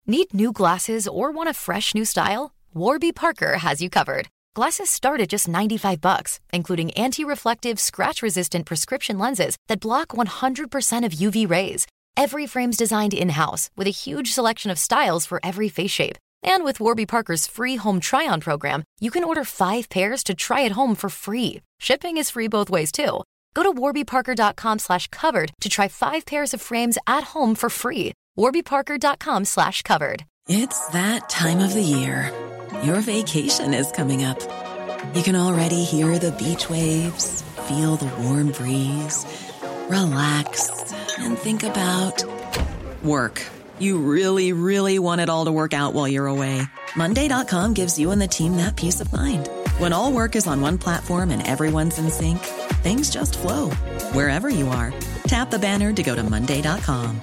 Need new glasses or want a fresh new style? Warby Parker has you covered. Glasses start at just $95, including anti-reflective, scratch-resistant prescription lenses that block 100% of UV rays. Every frame's designed in-house with a huge selection of styles for every face shape. And with Warby Parker's free home try-on program, you can order 5 pairs to try at home for free. Shipping is free both ways, too. Go to warbyparker.com/covered to try 5 pairs of frames at home for free. warbyparker.com/covered. It's that time of the year. Your vacation is coming up. You can already hear the beach waves, feel the warm breeze, relax, and think about work. You really, really want it all to work out while you're away. Monday.com gives you and the team that peace of mind. When all work is on one platform and everyone's in sync, things just flow. Wherever you are, tap the banner to go to Monday.com.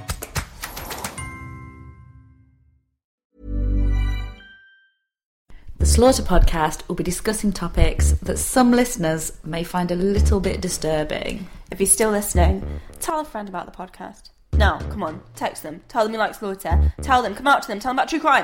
The Slaughter podcast will be discussing topics that some listeners may find a little bit disturbing. If you're still listening, tell a friend about the podcast. No, come on, text them. Tell them you like Slaughter. Tell them, come out to them, tell them about true crime.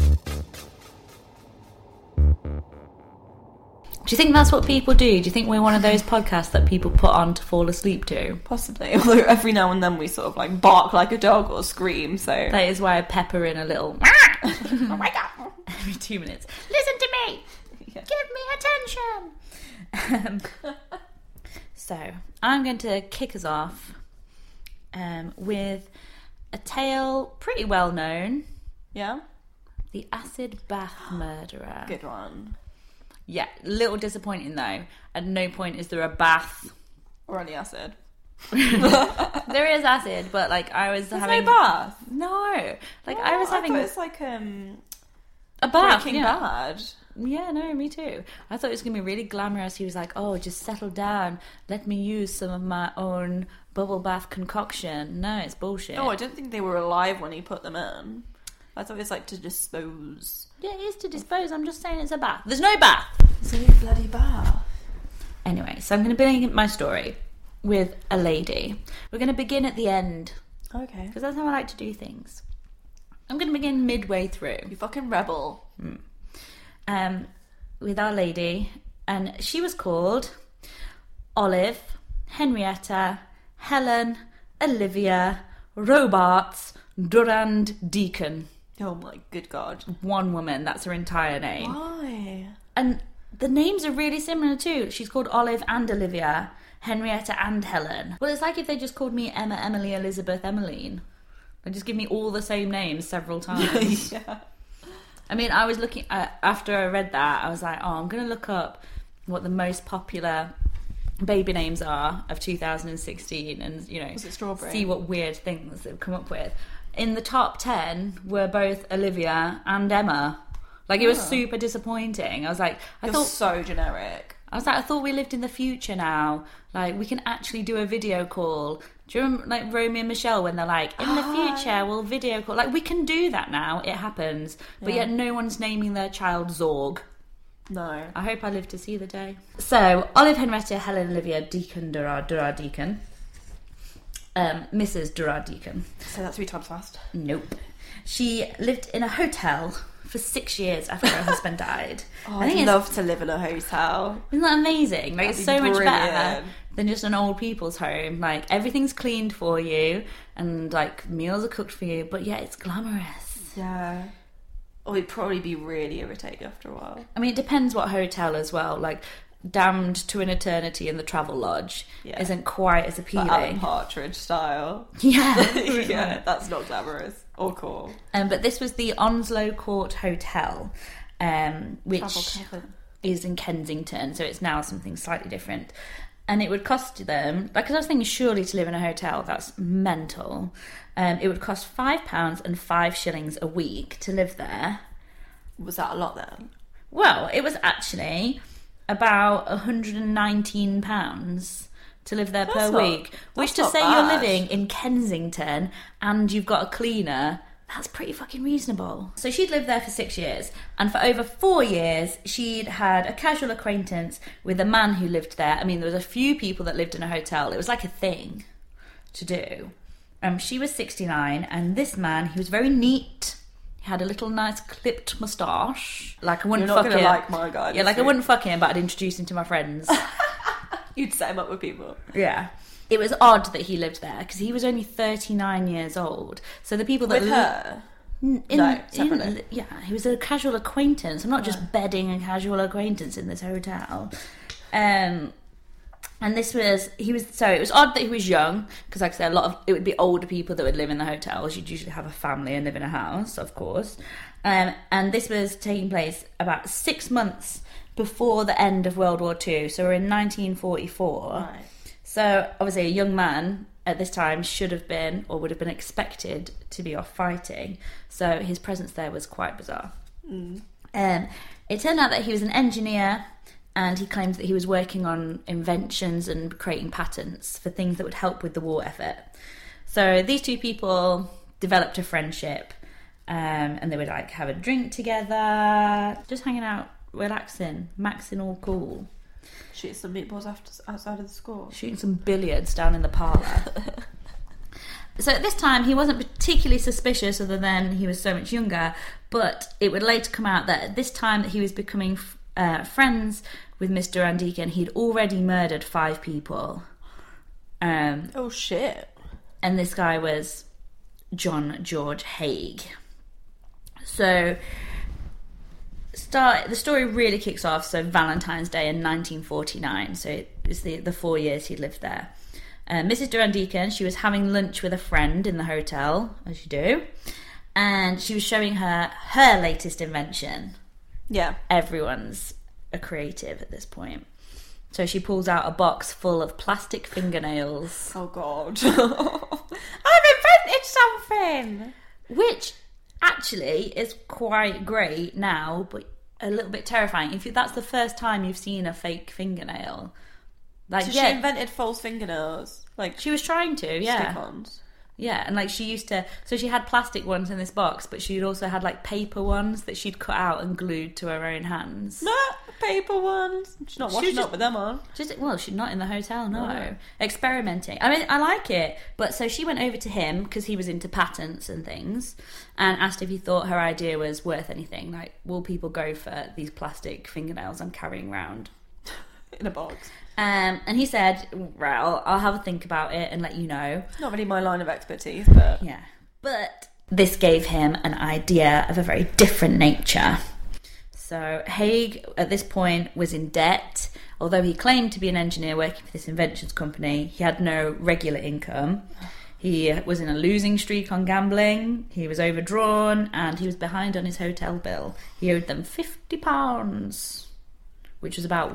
Do you think that's what people do? Do you think we're one of those podcasts that people put on to fall asleep to? Possibly, although every now and then we sort of like bark like a dog or scream, so... That is why I pepper in a little... Oh my god! Every 2 minutes. Listen to me! Yeah. Give me attention! So, I'm going to kick us off with a tale pretty well known. Yeah? The Acid Bath Murderer. Good one. Yeah, little disappointing though. At no point is there a bath. Or any acid. There is acid, but like I was There's having... no bath? No. Like Oh, I was having... I thought it's like a bath. Breaking Bad. Yeah, no, me too. I thought it was going to be really glamorous. He was like, oh, just settle down. Let me use some of my own bubble bath concoction. No, it's bullshit. Oh, I didn't think they were alive when he put them in. I thought it was like to dispose. Yeah, it is to dispose. I'm just saying it's a bath. There's no bath. It's a bloody bath. Anyway, so I'm going to begin my story with a lady. We're going to begin at the end. Okay. Because that's how I like to do things. I'm going to begin midway through. You fucking rebel. With our lady. And she was called Olive, Henrietta, Helen, Olivia, Robarts, Durand Deacon. Oh my good god. One woman, that's her entire name. Why? And the names are really similar too. She's called Olive and Olivia, Henrietta and Helen. Well, it's like if they just called me Emma, Emily, Elizabeth, Emmeline. They just give me all the same names several times. Yeah. I mean, I was looking at, after I read that, I was like, oh, I'm going to look up what the most popular baby names are of 2016 and, you know, Was it Strawberry? see what weird things they've come up with. In the top 10 were both Olivia and Emma. Like, it was super disappointing. I was like, I thought so generic. I thought we lived in the future now. Like, we can actually do a video call. Do you remember, like, Romeo and Michelle when they're like, in the future, we'll video call? Like, we can do that now. It happens. But yet no one's naming their child Zorg. No. I hope I live to see the day. So, Olive, Henrietta, Helen, Olivia, Deacon, Durard Deacon. Mrs. Durard Deacon. Say that 3 times fast. Nope. She lived in a hotel for 6 years after her husband died. Oh, I'd love to live in a hotel. Isn't that amazing? Like, it's so That'd be much better brilliant. than just an old people's home. Like, everything's cleaned for you and, like, meals are cooked for you, but yeah, it's glamorous. Yeah. Or it'd probably be really irritating after a while. I mean, it depends what hotel as well. Like, Damned to an Eternity in the Travelodge isn't quite as appealing. Like Alan Partridge style. Yeah. Yeah, that's not glamorous or cool. But this was the Onslow Court Hotel, which is in Kensington, so it's now something slightly different. And it would cost them, like, because I was thinking, surely to live in a hotel, that's mental. It would cost £5 and 5 shillings a week to live there. Was that a lot then? Well, it was actually about £119 to live there per week. Which, to say you're living in Kensington and you've got a cleaner, that's pretty fucking reasonable. So she'd lived there for 6 years, and for over 4 years she'd had a casual acquaintance with a man who lived there. I mean, there was a few people that lived in a hotel. It was like a thing to do. She was 69, and this man, he was very neat. He had a little nice clipped moustache. Like, I wouldn't You're not fuck gonna him. like my guy. Yeah, like, I wouldn't fuck him, but I'd introduce him to my friends. You'd set him up with people. Yeah. It was odd that he lived there, because he was only 39 years old. So the people that... With her? Separately. Yeah, he was a casual acquaintance. I'm not just bedding a casual acquaintance in this hotel. And it was odd that he was young, because like I said, it would be older people that would live in the hotels. You'd usually have a family and live in a house, of course. And this was taking place about 6 months before the end of World War II. So we're in 1944. Right. So obviously a young man at this time should have been, or would have been expected to be off fighting. So his presence there was quite bizarre. It turned out that he was an engineer, and he claimed that he was working on inventions and creating patents for things that would help with the war effort. So these two people developed a friendship, and they would like have a drink together, just hanging out, relaxing, maxing all cool. Shoot some meatballs outside of the school. Shooting some billiards down in the parlour. So at this time, he wasn't particularly suspicious, other than he was so much younger, but it would later come out that at this time that he was becoming friends with Miss Durand Deacon, he'd already murdered 5 people. Oh, shit. And this guy was John George Haigh. So... the story really kicks off, so Valentine's Day in 1949, so it's the 4 years he'd lived there. Mrs. Durand Deacon, she was having lunch with a friend in the hotel, as you do, and she was showing her latest invention. Yeah. Everyone's a creative at this point. So she pulls out a box full of plastic fingernails. Oh, God. I've invented something! Which... actually, it's quite great now, but a little bit terrifying. If that's the first time you've seen a fake fingernail, like so she invented false fingernails, like she was trying to, yeah, stick-ons. Yeah, and like she used to. So she had plastic ones in this box, but she'd also had like paper ones that she'd cut out and glued to her own hands. No, paper ones. She's not washing up with them on. She's not in the hotel. No, experimenting. I mean, I like it, but so she went over to him because he was into patents and things, and asked if he thought her idea was worth anything. Like, will people go for these plastic fingernails I'm carrying around in a box? And he said, well, I'll have a think about it and let you know. Not really my line of expertise, but... yeah. But this gave him an idea of a very different nature. So Haigh, at this point, was in debt. Although he claimed to be an engineer working for this inventions company, he had no regular income. He was in a losing streak on gambling, he was overdrawn, and he was behind on his hotel bill. He owed them £50. Which was about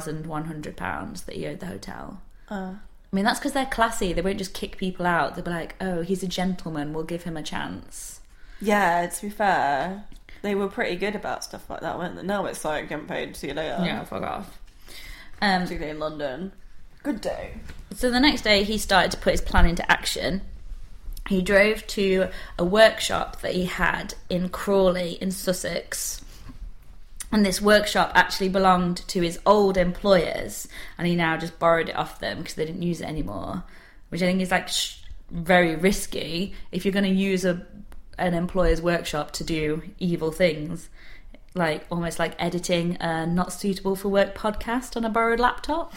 £1,100 that he owed the hotel. I mean, that's because they're classy. They won't just kick people out. They'll be like, oh, he's a gentleman, we'll give him a chance. Yeah, to be fair, they were pretty good about stuff like that, weren't they? Now it's like, getting paid, see you later. Yeah, fuck off. Particularly in London. Good day. So the next day, he started to put his plan into action. He drove to a workshop that he had in Crawley in Sussex. And this workshop actually belonged to his old employers, and he now just borrowed it off them because they didn't use it anymore, which I think is like very risky if you're going to use an employer's workshop to do evil things, like almost like editing a not suitable for work podcast on a borrowed laptop.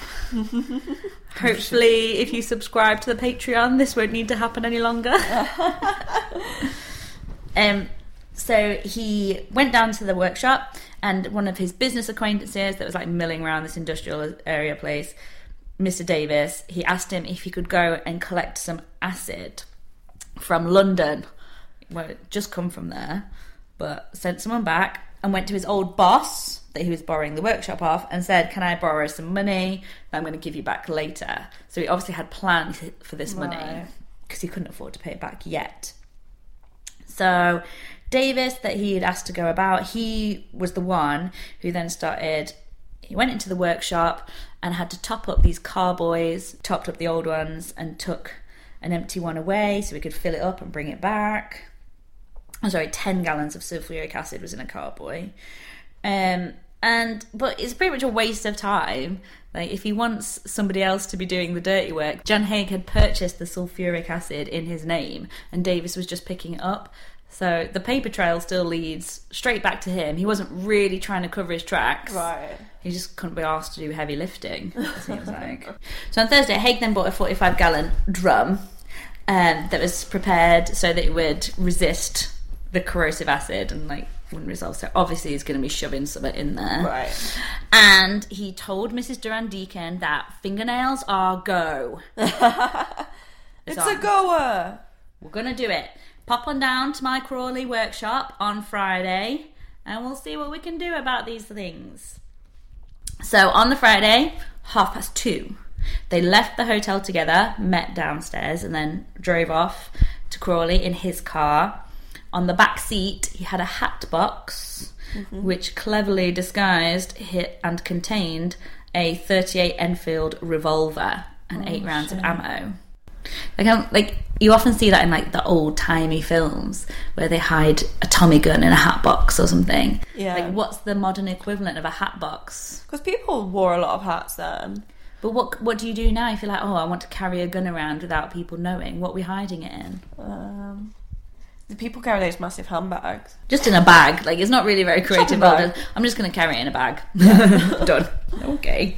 Hopefully, if you subscribe to the Patreon, this won't need to happen any longer. So he went down to the workshop, and one of his business acquaintances that was like milling around this industrial area place, Mr. Davis, he asked him if he could go and collect some acid from London. Well, it just come from there, but sent someone back and went to his old boss that he was borrowing the workshop off and said, can I borrow some money that I'm going to give you back later? So he obviously had plans for this money because he couldn't afford to pay it back yet. So Davis, that he had asked to go about, he was the one who then he went into the workshop and had to top up these carboys, topped up the old ones and took an empty one away so he could fill it up and bring it back. 10 gallons of sulfuric acid was in a carboy. But it's pretty much a waste of time. Like, if he wants somebody else to be doing the dirty work, John Haigh had purchased the sulfuric acid in his name and Davis was just picking it up. So the paper trail still leads straight back to him. He wasn't really trying to cover his tracks. Right. He just couldn't be asked to do heavy lifting, it seems like. So on Thursday, Haig then bought a 45-gallon drum that was prepared so that it would resist the corrosive acid and, like, wouldn't resolve. So obviously he's going to be shoving something in there. Right. And he told Mrs. Duran Deacon that fingernails are go. It's a goer. We're going to do it. Pop on down to my Crawley workshop on Friday and we'll see what we can do about these things. So on the Friday, 2:30, they left the hotel together, met downstairs, and then drove off to Crawley in his car. On the back seat, he had a hat box, which cleverly disguised and contained a .38 Enfield revolver and 8 rounds of ammo. Like you often see that in, like, the old-timey films where they hide a Tommy gun in a hat box or something. Yeah. Like, what's the modern equivalent of a hat box? Because people wore a lot of hats then. But what do you do now if you're like, oh, I want to carry a gun around without people knowing? What are we hiding it in? The people carry those massive handbags. Just in a bag. Like, it's not really very creative. Bag. I'm just going to carry it in a bag. Done. Okay.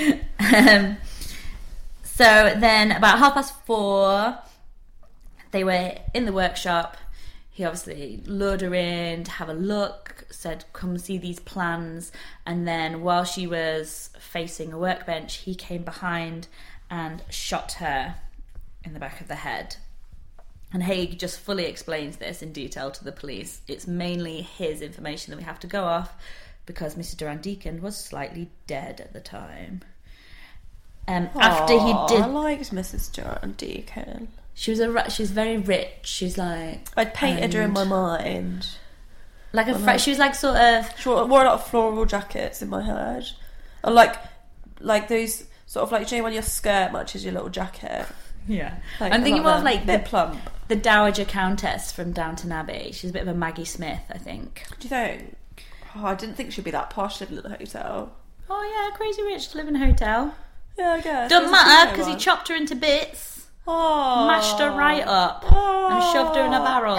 So then about 4:30, they were in the workshop. He obviously lured her in to have a look, said, come see these plans. And then while she was facing a workbench, he came behind and shot her in the back of the head. And Haig just fully explains this in detail to the police. It's mainly his information that we have to go off because Mrs. Duran Deacon was slightly dead at the time. After he did, I liked Mrs. Duran Deacon. She's very rich. She's like, I'd painted her in my mind. Like she was like sort of. She wore a lot of floral jackets in my head. I like those sort of, like, you know, when your skirt matches your little jacket. Yeah, Like, I'm thinking more of like bit plump. The Dowager Countess from Downton Abbey. She's a bit of a Maggie Smith, I think. Do you think? Oh, I didn't think she'd be that posh living in a hotel. Oh yeah, crazy rich to live in a hotel. Yeah, I guess. Doesn't matter because he chopped her into bits, mashed her right up, and shoved her in a barrel.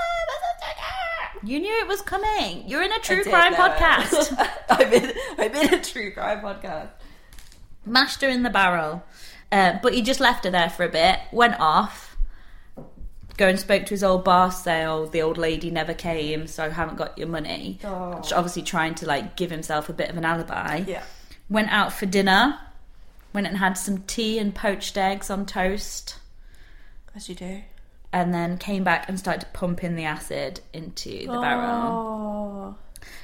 You knew it was coming. You're in a true crime podcast. I'm in a true crime podcast. Mashed her in the barrel. But he just left her there for a bit, went off, go and spoke to his old boss, say, oh, the old lady never came, so I haven't got your money. Oh. Obviously trying to, like, give himself a bit of an alibi. Yeah. Went out for dinner, went and had some tea and poached eggs on toast. As you do. And then came back and started pumping the acid into the barrel.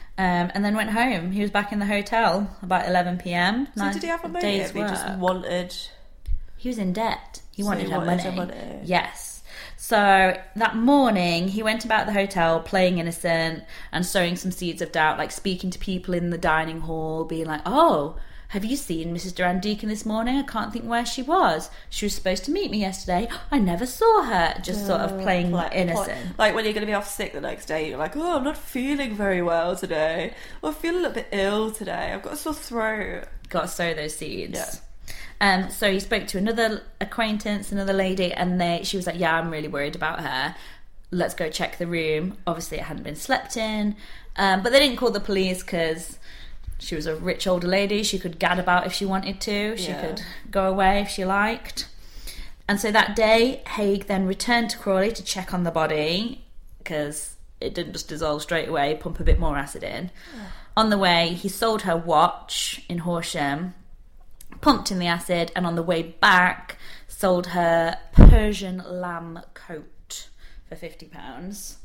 And then went home. He was back in the hotel about 11 p.m. So did he have a motive? He just wanted... He was in debt. He wanted her money. Yes. So that morning, he went about the hotel playing innocent and sowing some seeds of doubt, like speaking to people in the dining hall, being like, oh, have you seen Mrs. Duran Deacon this morning? I can't think where she was. She was supposed to meet me yesterday. I never saw her. Just sort of playing innocent. Like when you're going to be off sick the next day, you're like, oh, I'm not feeling very well today. I feel a little bit ill today. I've got a sore throat. Got to sow those seeds. Yeah. So he spoke to another acquaintance, another lady, and she was like, yeah, I'm really worried about her. Let's go check the room. Obviously, it hadn't been slept in. But they didn't call the police because she was a rich older lady. She could gad about if she wanted to. She could go away if she liked. And so that day, Haig then returned to Crawley to check on the body because it didn't just dissolve straight away, pump a bit more acid in. On the way, he sold her watch in Horsham, pumped in the acid, and on the way back sold her Persian lamb coat for £50.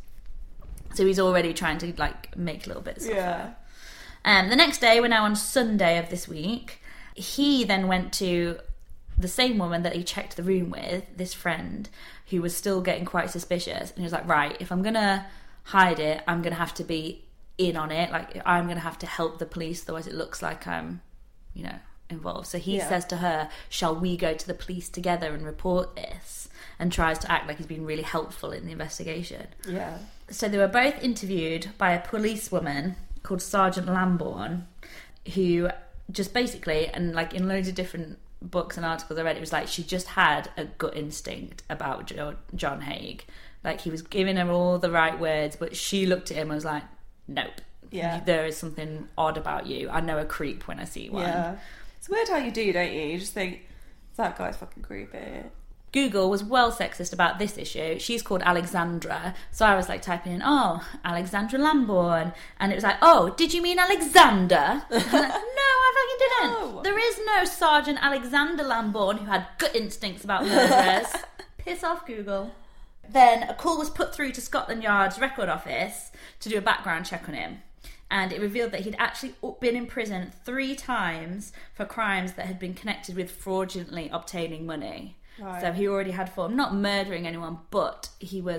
So he's already trying to, like, make little bits of her. The next day, we're now on Sunday of this week, he then went to the same woman that he checked the room with, this friend, who was still getting quite suspicious, and he was like, right, if I'm gonna hide it, I'm gonna have to be in on it, like, I'm gonna have to help the police, otherwise it looks like I'm, you know, involved. So he says to her, shall we go to the police together and report this? And tries to act like he's been really helpful in the investigation. Yeah. So they were both interviewed by a policewoman called Sergeant Lambourne, who just basically, and like in loads of different books and articles I read, it was like she just had a gut instinct about John Haigh. Like, he was giving her all the right words, but she looked at him and was like, nope. Yeah. There is something odd about you. I know a creep when I see one. Yeah. It's weird how you do, don't you? You just think, that guy's fucking creepy. Google was well sexist about this issue. She's called Alexandra. So I was like typing in, oh, Alexandra Lambourne. And it was like, oh, did you mean Alexander? No, I fucking didn't. No. There is no Sergeant Alexander Lambourne who had gut instincts about murderers. Piss off, Google. Then a call was put through to Scotland Yard's record office to do a background check on him. And it revealed that he'd actually been in prison 3 times for crimes that had been connected with fraudulently obtaining money. Right. So he already had form, not murdering anyone, but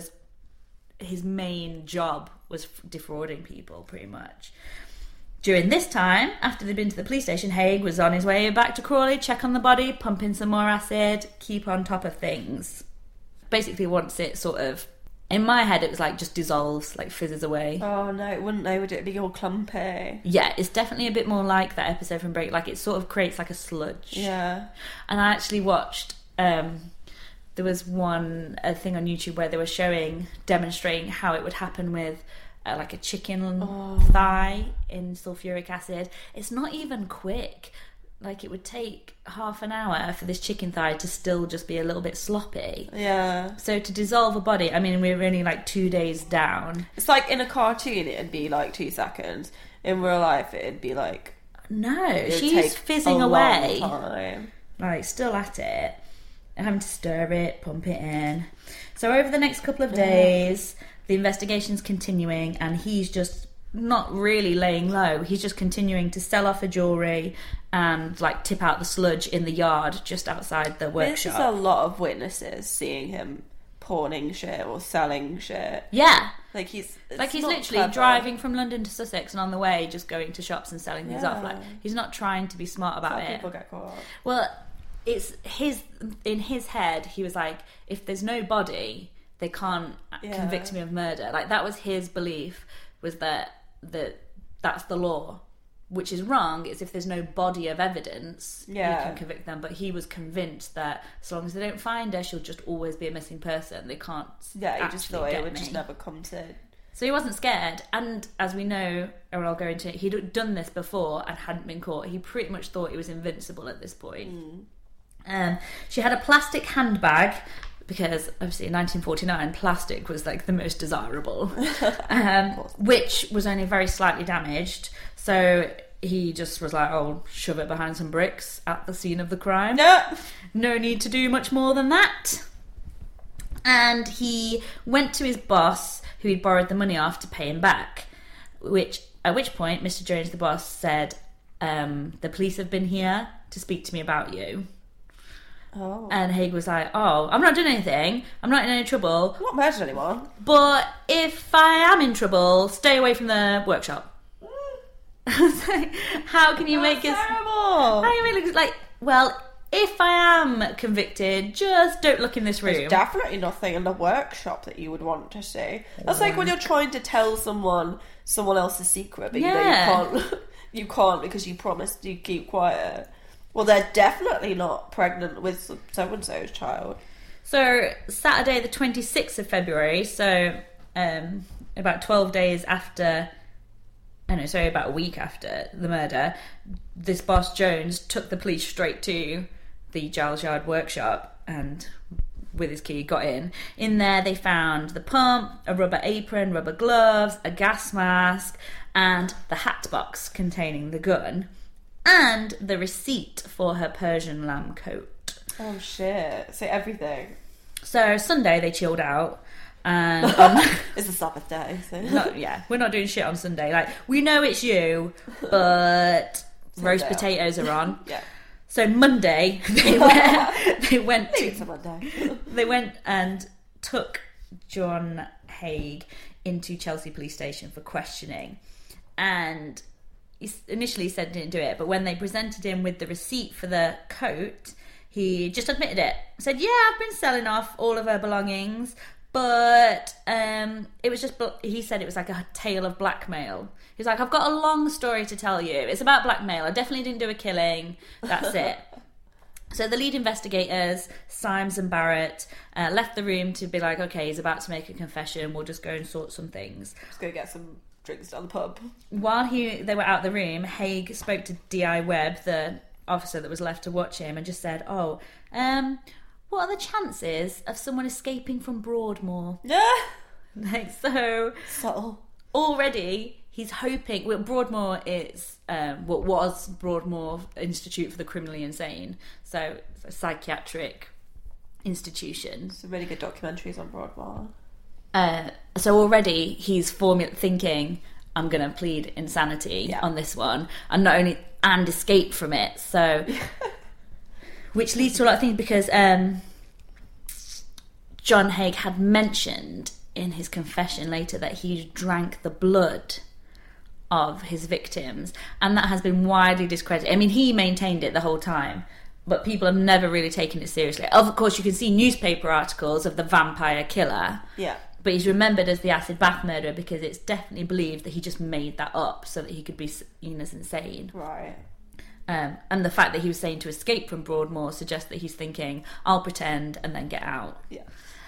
his main job was defrauding people, pretty much. During this time, after they'd been to the police station, Haigh was on his way back to Crawley, check on the body, pump in some more acid, keep on top of things. Basically, once it sort of, in my head, it was like just dissolves, like fizzes away. Oh no, it wouldn't though, would it? It'd be all clumpy. Yeah, it's definitely a bit more like that episode from Break. Like, it sort of creates like a sludge. Yeah. And I actually watched, there was a thing on YouTube where they were demonstrating how it would happen with like a chicken thigh in sulfuric acid. It's not even quick. Like, it would take half an hour for this chicken thigh to still just be a little bit sloppy. Yeah. So to dissolve a body, I mean, we're only like 2 days down. It's like in a cartoon, it'd be like 2 seconds. In real life, it'd be like... No, she's fizzing away. Long time. Like, still at it. And having to stir it, pump it in. So over the next couple of days, the investigation's continuing, and he's just not really laying low. He's just continuing to sell off her jewellery and like tip out the sludge in the yard just outside the workshop. There's a lot of witnesses seeing him pawning shit or selling shit. Yeah. Like he's literally clever. driving from London to Sussex, and on the way just going to shops and selling things off. Like, he's not trying to be smart about it. People get caught. Well, it's in his head, he was like, if there's no body, they can't convict me of murder. Like, that was his belief, was that that's the law, which is wrong. It's if there's no body of evidence, you can convict them. But he was convinced that as long as they don't find her, she'll just always be a missing person. They can't. Yeah, he just thought it would just never come to. So he wasn't scared, and as we know, or I'll go into it, he'd done this before and hadn't been caught. He pretty much thought he was invincible at this point. She had a plastic handbag, because obviously in 1949 plastic was like the most desirable, which was only very slightly damaged. So he just was like, oh, shove it behind some bricks at the scene of the crime. No need to do much more than that. And he went to his boss, who he'd borrowed the money off, to pay him back, at which point Mr. Jones, the boss, said, the police have been here to speak to me about you. Oh. And Haigh was like, oh, I'm not doing anything. I'm not in any trouble. I'm not murdered anyone. But if I am in trouble, stay away from the workshop. How can you make us... terrible. How can you make it like, well, if I am convicted, just don't look in this room. There's definitely nothing in the workshop that you would want to see. That's like when you're trying to tell someone else's secret, but you know you can't because you promised you keep quiet. Well, they're definitely not pregnant with so-and-so's child. So, Saturday the 26th of February, so about 12 days after... about a week after the murder, this boss Jones took the police straight to the Giles Yard workshop and with his key got in. In there they found the pump, a rubber apron, rubber gloves, a gas mask, and the hat box containing the gun, and the receipt for her Persian lamb coat. Oh shit, so everything. So Sunday they chilled out. And it's a Sabbath day, so we're not doing shit on Sunday. Like, we know it's you, but roast potatoes are on. Yeah. So Monday they went and took John Haigh into Chelsea Police Station for questioning, and he initially said he didn't do it, but when they presented him with the receipt for the coat, he just admitted it. Said, yeah, I've been selling off all of her belongings. But it was just, he said it was like a tale of blackmail. He's like, I've got a long story to tell you. It's about blackmail. I definitely didn't do a killing. That's it. So the lead investigators, Symes and Barrett, left the room to be like, okay, he's about to make a confession, we'll just go and sort some things. Let's go get some drinks down the pub. While they were out the room, Haig spoke to D.I. Webb, the officer that was left to watch him, and just said, what are the chances of someone escaping from Broadmoor? Yeah. Like, so... Subtle. Already, he's hoping... Well, Broadmoor is what was Broadmoor Institute for the Criminally Insane. So, it's a psychiatric institution. Some really good documentaries on Broadmoor. So already he's thinking, I'm going to plead insanity on this one, and escape from it. So, which leads to a lot of things, because John Haig had mentioned in his confession later that he drank the blood of his victims, and that has been widely discredited. I mean, he maintained it the whole time, but people have never really taken it seriously. Of course, you can see newspaper articles of the vampire killer. Yeah. But he's remembered as the acid bath murderer because it's definitely believed that he just made that up so that he could be seen as insane. Right. And the fact that he was saying to escape from Broadmoor suggests that he's thinking, I'll pretend and then get out. Yeah.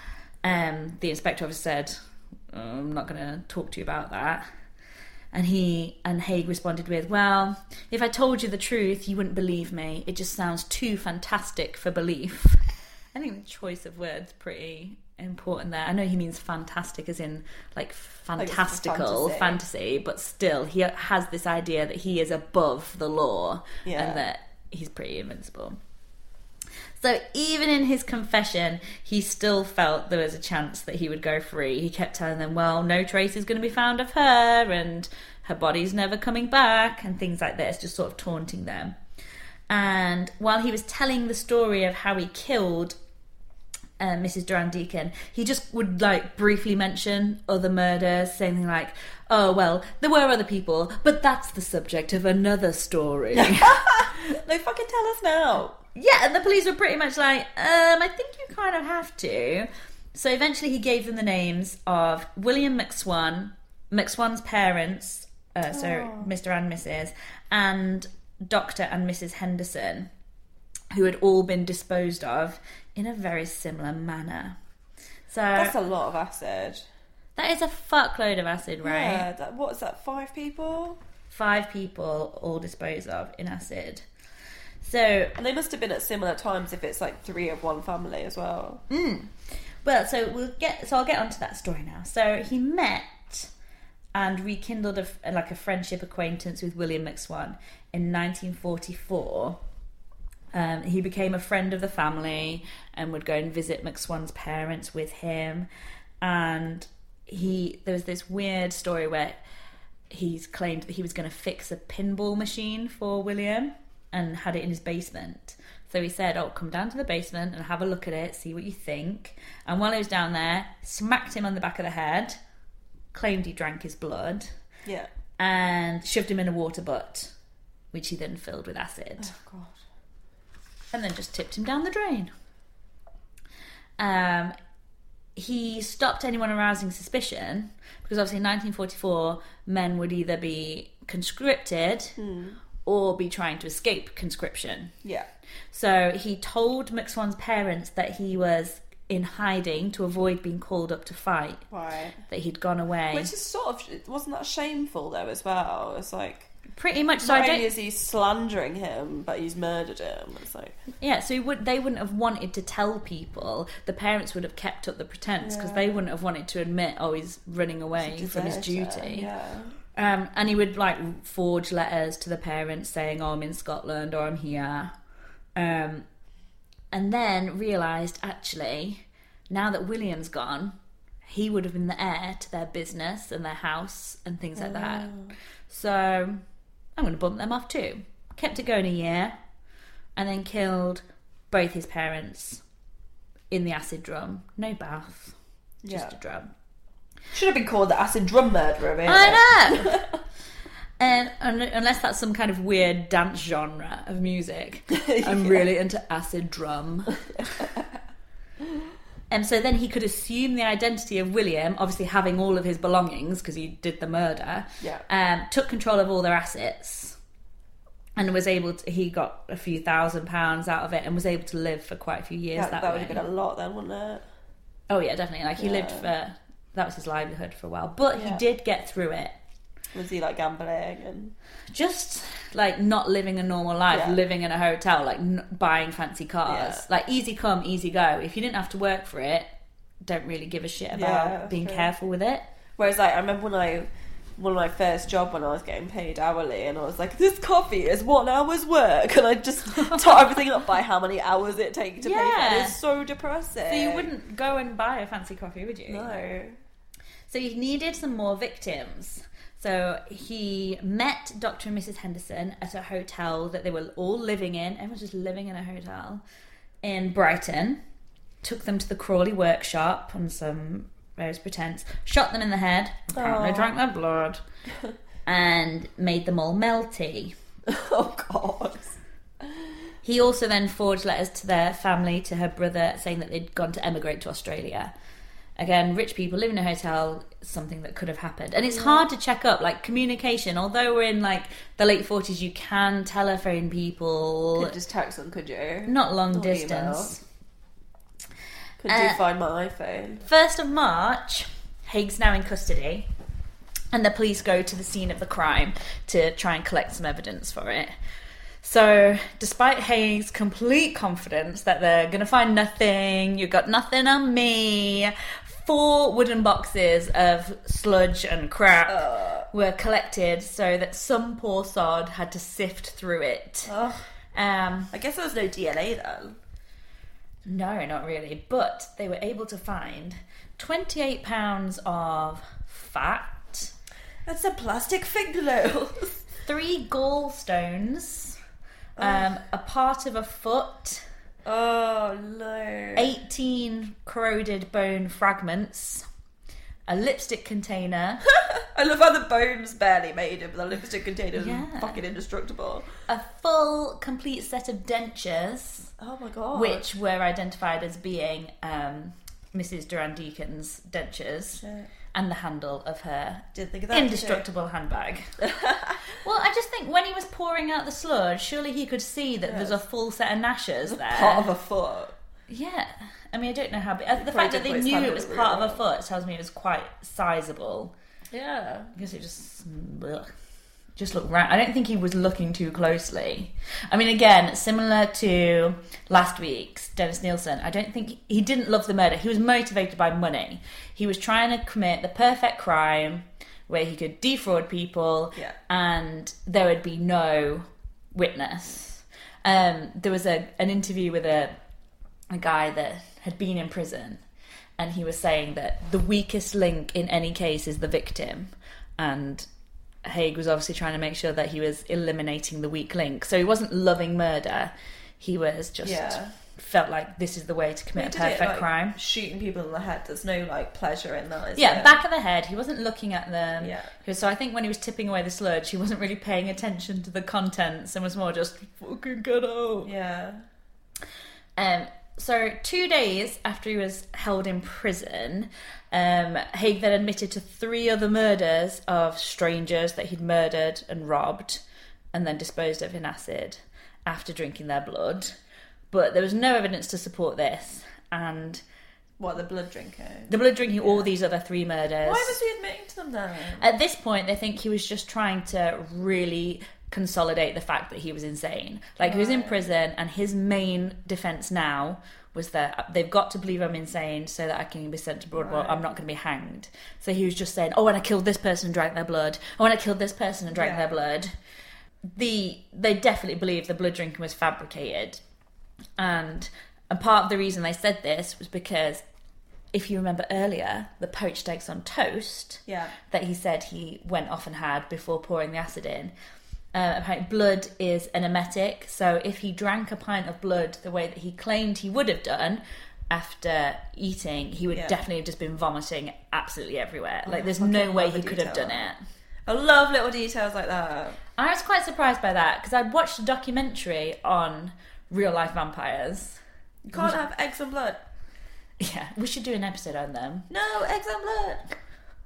The inspector officer said, I'm not going to talk to you about that. And Haig responded with, well, if I told you the truth, you wouldn't believe me. It just sounds too fantastic for belief. I think the choice of words pretty important there. I know he means fantastic as in like fantastical fantasy, but still he has this idea that he is above the law and that he's pretty invincible. So even in his confession, he still felt there was a chance that he would go free. He kept telling them, well, no trace is going to be found of her, and her body's never coming back, and things like this, just sort of taunting them. And while he was telling the story of how he killed Mrs. Duran Deacon, he just would like briefly mention other murders, saying like, oh, well, there were other people, but that's the subject of another story. No, fucking tell us now. Yeah, and the police were pretty much like, I think you kind of have to. So eventually he gave them the names of William McSwan, McSwan's parents, so Mr. and Mrs., and Dr. and Mrs. Henderson, who had all been disposed of in a very similar manner. So that's a lot of acid. That is a fuckload of acid, right? Yeah, what is that, 5 people? 5 people all disposed of in acid. So, and they must have been at similar times if it's like 3 of one family as well. Well, so I'll get onto that story now. So he met and rekindled a friendship acquaintance with William McSwan in 1944. He became a friend of the family and would go and visit McSwan's parents with him. And there was this weird story where he's claimed that he was going to fix a pinball machine for William and had it in his basement. So he said, come down to the basement and have a look at it, see what you think. And while he was down there, smacked him on the back of the head, claimed he drank his blood, and shoved him in a water butt, which he then filled with acid. Oh, God. And then just tipped him down the drain. He stopped anyone arousing suspicion, because obviously in 1944, men would either be conscripted or be trying to escape conscription. Yeah. So he told McSwan's parents that he was in hiding to avoid being called up to fight. Right. That he'd gone away. Which is sort of, wasn't that shameful though as well? It's like, pretty much. So not only is he slandering him, but he's murdered him. It's like, yeah, so they wouldn't have wanted to tell people. The parents would have kept up the pretense because they wouldn't have wanted to admit, he's running away from his duty. Yeah. And he would like forge letters to the parents saying, I'm in Scotland or I'm here. And then realised, actually, now that William's gone, he would have been the heir to their business and their house and things like that. So I'm going to bump them off too. Kept it going a year and then killed both his parents in the acid drum. No bath, just a drum. Should have been called the acid drum murderer, really. I know! And unless that's some kind of weird dance genre of music. I'm really into acid drum. And so then he could assume the identity of William, obviously having all of his belongings because he did the murder. Yeah. Took control of all their assets. and he got a few £1,000s out of it and was able to live for quite a few years that way. That would have been a lot then, wouldn't it? Oh yeah, definitely. Like he lived for, that was his livelihood for a while, but he did get through it. Was he like gambling and just like not living a normal life, living in a hotel, like buying fancy cars, like easy come, easy go. If you didn't have to work for it, don't really give a shit about being careful with it. Whereas like I remember one of my first job when I was getting paid hourly, and I was like, this coffee is 1 hour's work, and I just tot everything up by how many hours it takes to pay for it. It's so depressing. So you wouldn't go and buy a fancy coffee, would you? No. So he needed some more victims. So he met Dr. and Mrs. Henderson at a hotel that they were all living in. Everyone's just living in a hotel in Brighton. Took them to the Crawley workshop on some various pretense. Shot them in the head. Apparently drank their blood. And made them all melty. Oh, God. He also then forged letters to their family, to her brother, saying that they'd gone to emigrate to Australia. Again, rich people live in a hotel, something that could have happened. And it's hard to check up, like communication. Although we're in like the late 40s, you can telephone people. Could just text them, could you? Not long distance. Could you find my iPhone? 1st of March, Haig's now in custody. And the police go to the scene of the crime to try and collect some evidence for it. So, despite Haig's complete confidence that they're going to find nothing, you got nothing on me, 4 wooden boxes of sludge and crap were collected so that some poor sod had to sift through it. I guess there was no DNA then. No, not really. But they were able to find 28 pounds of fat. That's a plastic fingernail. 3 gallstones. A part of a foot. Oh no. 18 corroded bone fragments. A lipstick container. I love how the bones barely made it, but the lipstick container is fucking indestructible. A full, complete set of dentures. Oh my God. Which were identified as being Mrs. Duran Deacon's dentures. Shit. And the handle of her indestructible handbag. Well, I just think when he was pouring out the sludge, surely he could see that there's a full set of gnashers there. Part of a foot. Yeah. I mean, I don't know how big. The fact that they knew it was part of a foot tells me it was quite sizable. Yeah. I guess it just looked right. I don't think he was looking too closely. I mean, again, similar to last week's Dennis Nielsen, I don't think he didn't love the murder. He was motivated by money. He was trying to commit the perfect crime where he could defraud people and there would be no witness. There was an interview with a guy that had been in prison, and he was saying that the weakest link in any case is the victim, and Haig was obviously trying to make sure that he was eliminating the weak link. So he wasn't loving murder. He was just felt like this is the way to commit a perfect crime. Shooting people in the head, there's no like pleasure in that, is there? Back of the head. He wasn't looking at them. Yeah. So I think when he was tipping away the sludge, he wasn't really paying attention to the contents and was more just fucking get out. Yeah. So 2 days after he was held in prison, Haig then admitted to 3 other murders of strangers that he'd murdered and robbed and then disposed of in acid after drinking their blood. But there was no evidence to support this. And what, the blood drinking? The blood drinking, all these other 3 murders. Why was he admitting to them then? At this point, they think he was just trying to really consolidate the fact that he was insane. Like, he was in prison, and his main defence now was that they've got to believe I'm insane so that I can be sent to Broadmoor. I'm not going to be hanged. So he was just saying, oh, and I killed this person and drank their blood. Oh, and I killed this person and drank their blood. They definitely believed the blood drinking was fabricated. And part of the reason they said this was because, if you remember earlier, the poached eggs on toast that he said he went off and had before pouring the acid in, apparently blood is an emetic, so if he drank a pint of blood the way that he claimed he would have done after eating, he would definitely have just been vomiting absolutely everywhere. Like, there's no way he could have done it. I love little details like that. I was quite surprised by that, because I'd watched a documentary on real-life vampires. You can't have eggs and blood. Yeah, we should do an episode on them. No, eggs and blood.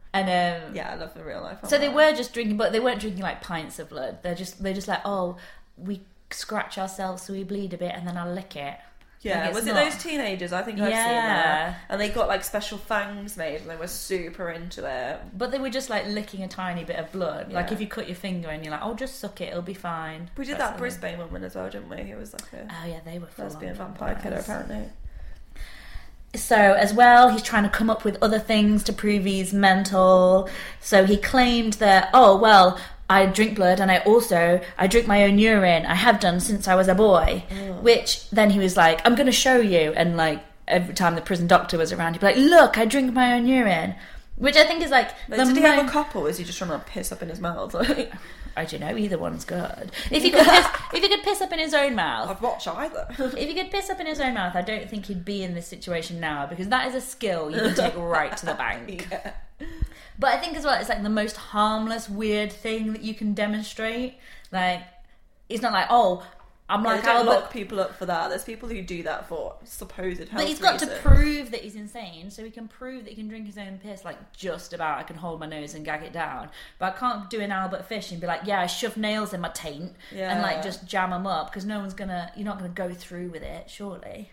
And I love the real life. So they were just drinking, but they weren't drinking like pints of blood. They're just like, oh, we scratch ourselves so we bleed a bit and then I'll lick it. Yeah, was it those teenagers? I think I've seen that. And they got like special fangs made and they were super into it. But they were just like licking a tiny bit of blood. Yeah. Like if you cut your finger and you're like, oh, just suck it, it'll be fine. We did that Brisbane woman as well, didn't we? Who was like a... Oh yeah, they were lesbian vampire killer apparently. So as well, he's trying to come up with other things to prove he's mental. So he claimed that, oh, well, I drink blood and I drink my own urine. I have done since I was a boy. Which then he was like, I'm going to show you. And like every time the prison doctor was around, he'd be like, look, I drink my own urine. Which I think is like... Did he have a cup or was he just trying to piss up in his mouth? I don't know, either one's good. If he could piss up in his own mouth... I'd watch either. If he could piss up in his own mouth, I don't think he'd be in this situation now, because that is a skill you can take right to the bank. Yeah. But I think as well, it's like the most harmless, weird thing that you can demonstrate. Like, it's not like, oh... I'm like, don't lock people up for that. There's people who do that for supposed health But he's got reasons. to prove that he's insane, so he can prove that he can drink his own piss, like, just about. I can hold my nose and gag it down. But I can't do an Albert Fish and be like, yeah, I shoved nails in my taint and, like, just jam them up, because you're not going to go through with it, surely.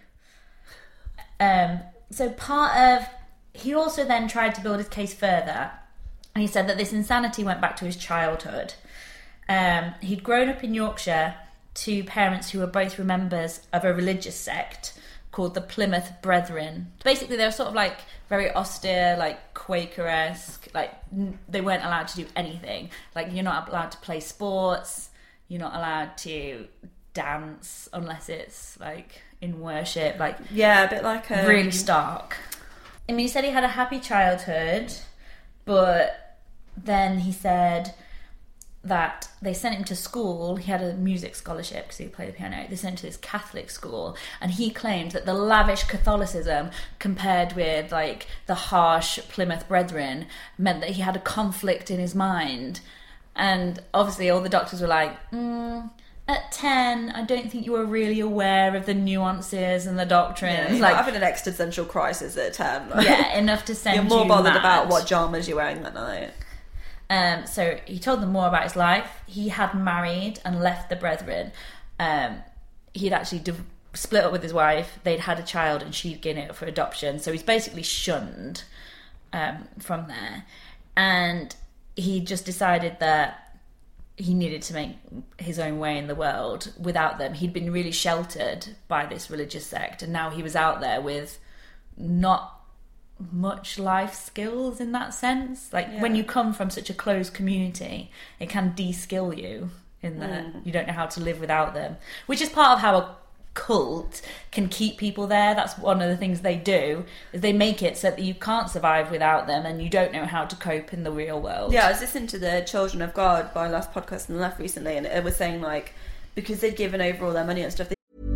So he also then tried to build his case further, and he said that this insanity went back to his childhood. He'd grown up in Yorkshire to parents who were both members of a religious sect called the Plymouth Brethren. Basically, they were sort of like very austere, like Quaker-esque. Like, they weren't allowed to do anything. Like, you're not allowed to play sports. You're not allowed to dance unless it's like in worship. Like, yeah, a bit like really stark. I mean, he said he had a happy childhood, but then he said that they sent him to school. He had a music scholarship because he played the piano. They sent him to this Catholic school, and he claimed that the lavish Catholicism compared with like the harsh Plymouth Brethren meant that he had a conflict in his mind. And obviously all the doctors were like, at 10, I don't think you were really aware of the nuances and the doctrines. Yeah, like having an existential crisis at 10. Like, yeah, enough to send you You're more bothered mad about what jammers you're wearing that night. So he told them more about his life. He had married and left the Brethren. He'd actually split up with his wife. They'd had a child and she'd given it up for adoption. So he's basically shunned from there. And he just decided that he needed to make his own way in the world without them. He'd been really sheltered by this religious sect, and now he was out there with not much life skills in that sense. Like, when you come from such a closed community, it can de-skill you in that you don't know how to live without them, which is part of how a cult can keep people there. That's one of the things they do, is they make it so that you can't survive without them and you don't know how to cope in the real world. Yeah, I was listening to the Children of God by Last Podcast on the Left recently, and it was saying, like, because they'd given over all their money and stuff,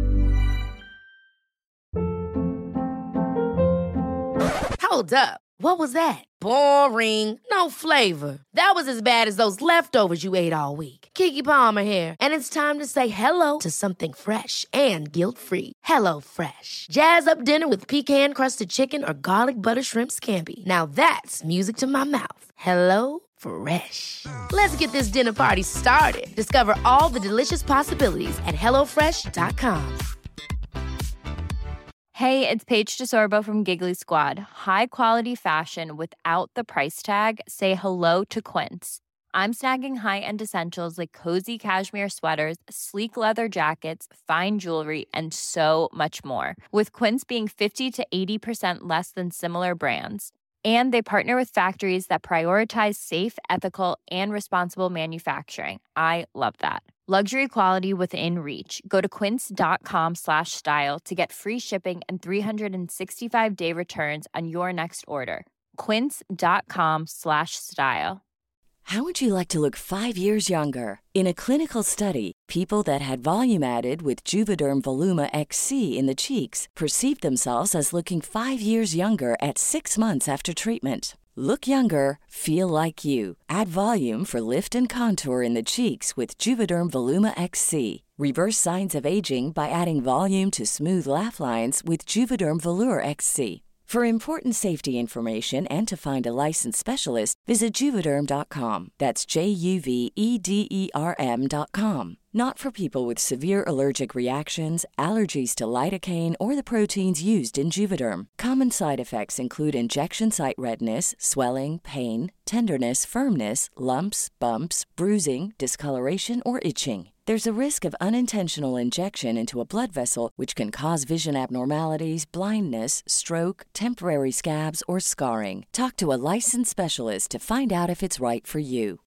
Hold up. What was that? Boring. No flavor. That was as bad as those leftovers you ate all week. Keke Palmer here, and it's time to say hello to something fresh and guilt-free. Hello Fresh. Jazz up dinner with pecan-crusted chicken or garlic butter shrimp scampi. Now that's music to my mouth. Hello Fresh. Let's get this dinner party started. Discover all the delicious possibilities at hellofresh.com. Hey, it's Paige DeSorbo from Giggly Squad. High quality fashion without the price tag. Say hello to Quince. I'm snagging high-end essentials like cozy cashmere sweaters, sleek leather jackets, fine jewelry, and so much more. With Quince being 50 to 80% less than similar brands. And they partner with factories that prioritize safe, ethical, and responsible manufacturing. I love that. Luxury quality within reach. Go to quince.com/style to get free shipping and 365-day returns on your next order. Quince.com/style. How would you like to look 5 years younger? In a clinical study, people that had volume added with Juvederm Voluma XC in the cheeks perceived themselves as looking 5 years younger at 6 months after treatment. Look younger, feel like you. Add volume for lift and contour in the cheeks with Juvederm Voluma XC. Reverse signs of aging by adding volume to smooth laugh lines with Juvederm Volure XC. For important safety information and to find a licensed specialist, visit Juvederm.com. That's JUVEDERM.com. Not for people with severe allergic reactions, allergies to lidocaine, or the proteins used in Juvederm. Common side effects include injection site redness, swelling, pain, tenderness, firmness, lumps, bumps, bruising, discoloration, or itching. There's a risk of unintentional injection into a blood vessel, which can cause vision abnormalities, blindness, stroke, temporary scabs, or scarring. Talk to a licensed specialist to find out if it's right for you.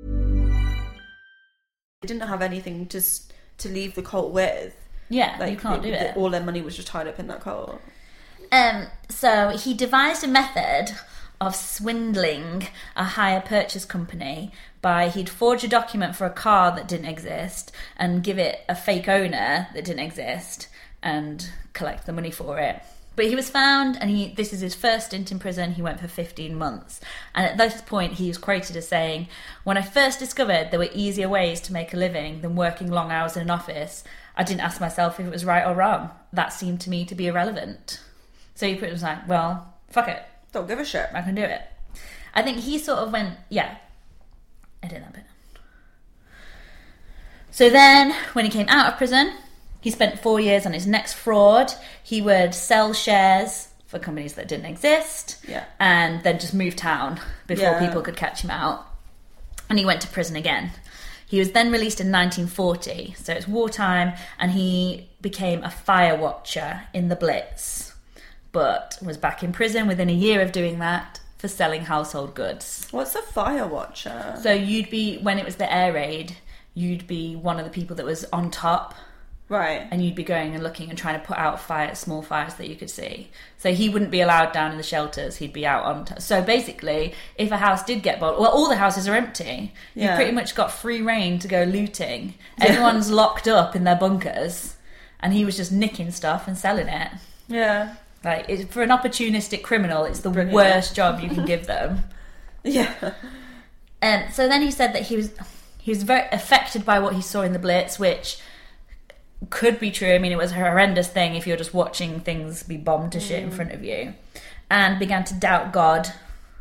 They didn't have anything to leave the cult with. Yeah, like, you can't do it. All their money was just tied up in that cult. So he devised a method of swindling a hire purchase company he'd forge a document for a car that didn't exist and give it a fake owner that didn't exist and collect the money for it. But he was found, and this is his first stint in prison. He went for 15 months. And at this point, he was quoted as saying, "When I first discovered there were easier ways to make a living than working long hours in an office, I didn't ask myself if it was right or wrong. That seemed to me to be irrelevant." So he pretty much was like, well, fuck it. Don't give a shit. I can do it. I think he sort of went, yeah, I did that bit. So then, when he came out of prison, he spent 4 years on his next fraud. He would sell shares for companies that didn't exist, and then just move town before people could catch him out. And he went to prison again. He was then released in 1940, so it's wartime, and he became a fire watcher in the Blitz, but was back in prison within a year of doing that for selling household goods. What's a fire watcher? So you'd be, when it was the air raid, you'd be one of the people that was on top. Right. And you'd be going and looking and trying to put out small fires that you could see. So he wouldn't be allowed down in the shelters. He'd be out on... So basically, if a house did get bombed... Well, all the houses are empty. You've pretty much got free reign to go looting. Everyone's locked up in their bunkers. And he was just nicking stuff and selling it. Yeah. Like, for an opportunistic criminal, it's the worst job you can give them. Yeah. So then he said that he was very affected by what he saw in the Blitz, which... could be true. I mean, it was a horrendous thing if you're just watching things be bombed to shit in front of you, and began to doubt God.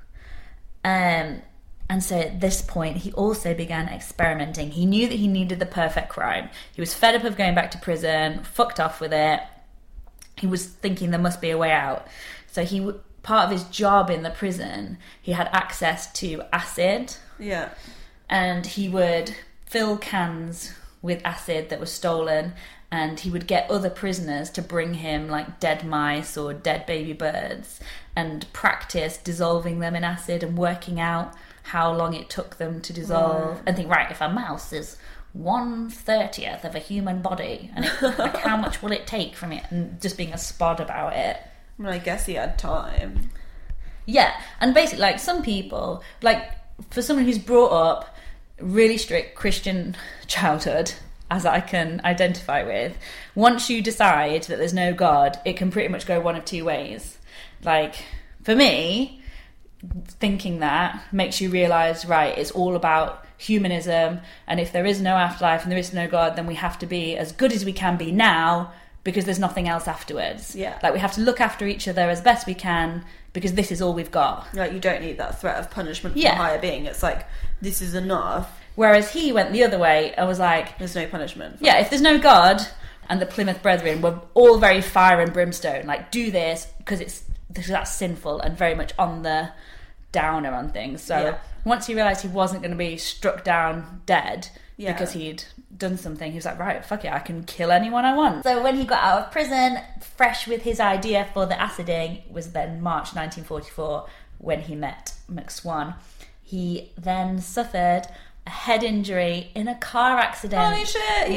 And so at this point, he also began experimenting. He knew that he needed the perfect crime. He was fed up of going back to prison, fucked off with it. He was thinking there must be a way out. So part of his job in the prison, he had access to acid. Yeah. And he would fill cans with acid that was stolen, and he would get other prisoners to bring him like dead mice or dead baby birds and practice dissolving them in acid and working out how long it took them to dissolve, and think, right, if a mouse is 1/30th of a human body, and like, how much will it take from it, and just being a spod about it. I mean, I guess he had time. Yeah, and basically, like, some people, like, for someone who's brought up really strict Christian childhood, as I can identify with, once you decide that there's no God, it can pretty much go one of two ways. Like, for me, thinking that makes you realise, right, it's all about humanism, and if there is no afterlife and there is no God, then we have to be as good as we can be now, because there's nothing else afterwards. Yeah. Like, we have to look after each other as best we can, because this is all we've got. Like, you don't need that threat of punishment from a higher being. It's like, this is enough. Whereas he went the other way and was like... There's no punishment. Yeah, if there's no God, and the Plymouth Brethren were all very fire and brimstone, like, do this, because that's sinful and very much on the downer on things. So once he realised he wasn't going to be struck down dead because he'd done something, he was like, right, fuck it, I can kill anyone I want. So when he got out of prison, fresh with his idea for the aciding, was then March 1944 when he met McSwan. He then suffered a head injury in a car accident. Holy shit!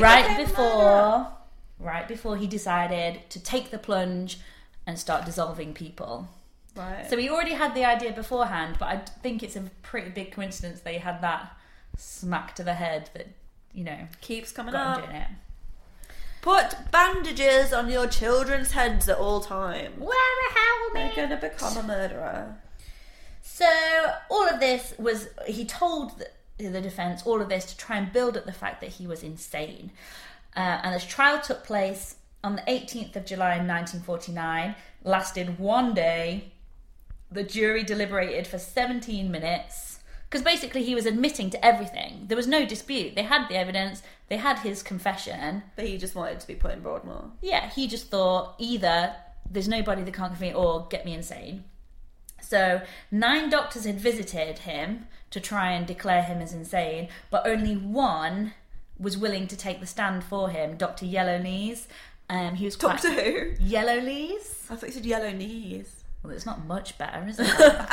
Right before he decided to take the plunge and start dissolving people. Right. So he already had the idea beforehand, but I think it's a pretty big coincidence they had that smack to the head that, you know, keeps coming got up. him doing it. Put bandages on your children's heads at all times. Wear a helmet. They're going to become a murderer. So all of this was, he told the defence all of this to try and build up the fact that he was insane. And this trial took place on the 18th of July 1949, lasted one day. The jury deliberated for 17 minutes, because basically he was admitting to everything. There was no dispute. They had the evidence. they had his confession. But he just wanted to be put in Broadmoor. Yeah, he just thought either there's nobody that can't convince me or get me insane. So 9 doctors had visited him to try and declare him as insane, but only one was willing to take the stand for him, Dr. Yellowknees. He was Doctor who? Yellowknees? I thought you said Yellow Knees. Well, it's not much better, is it?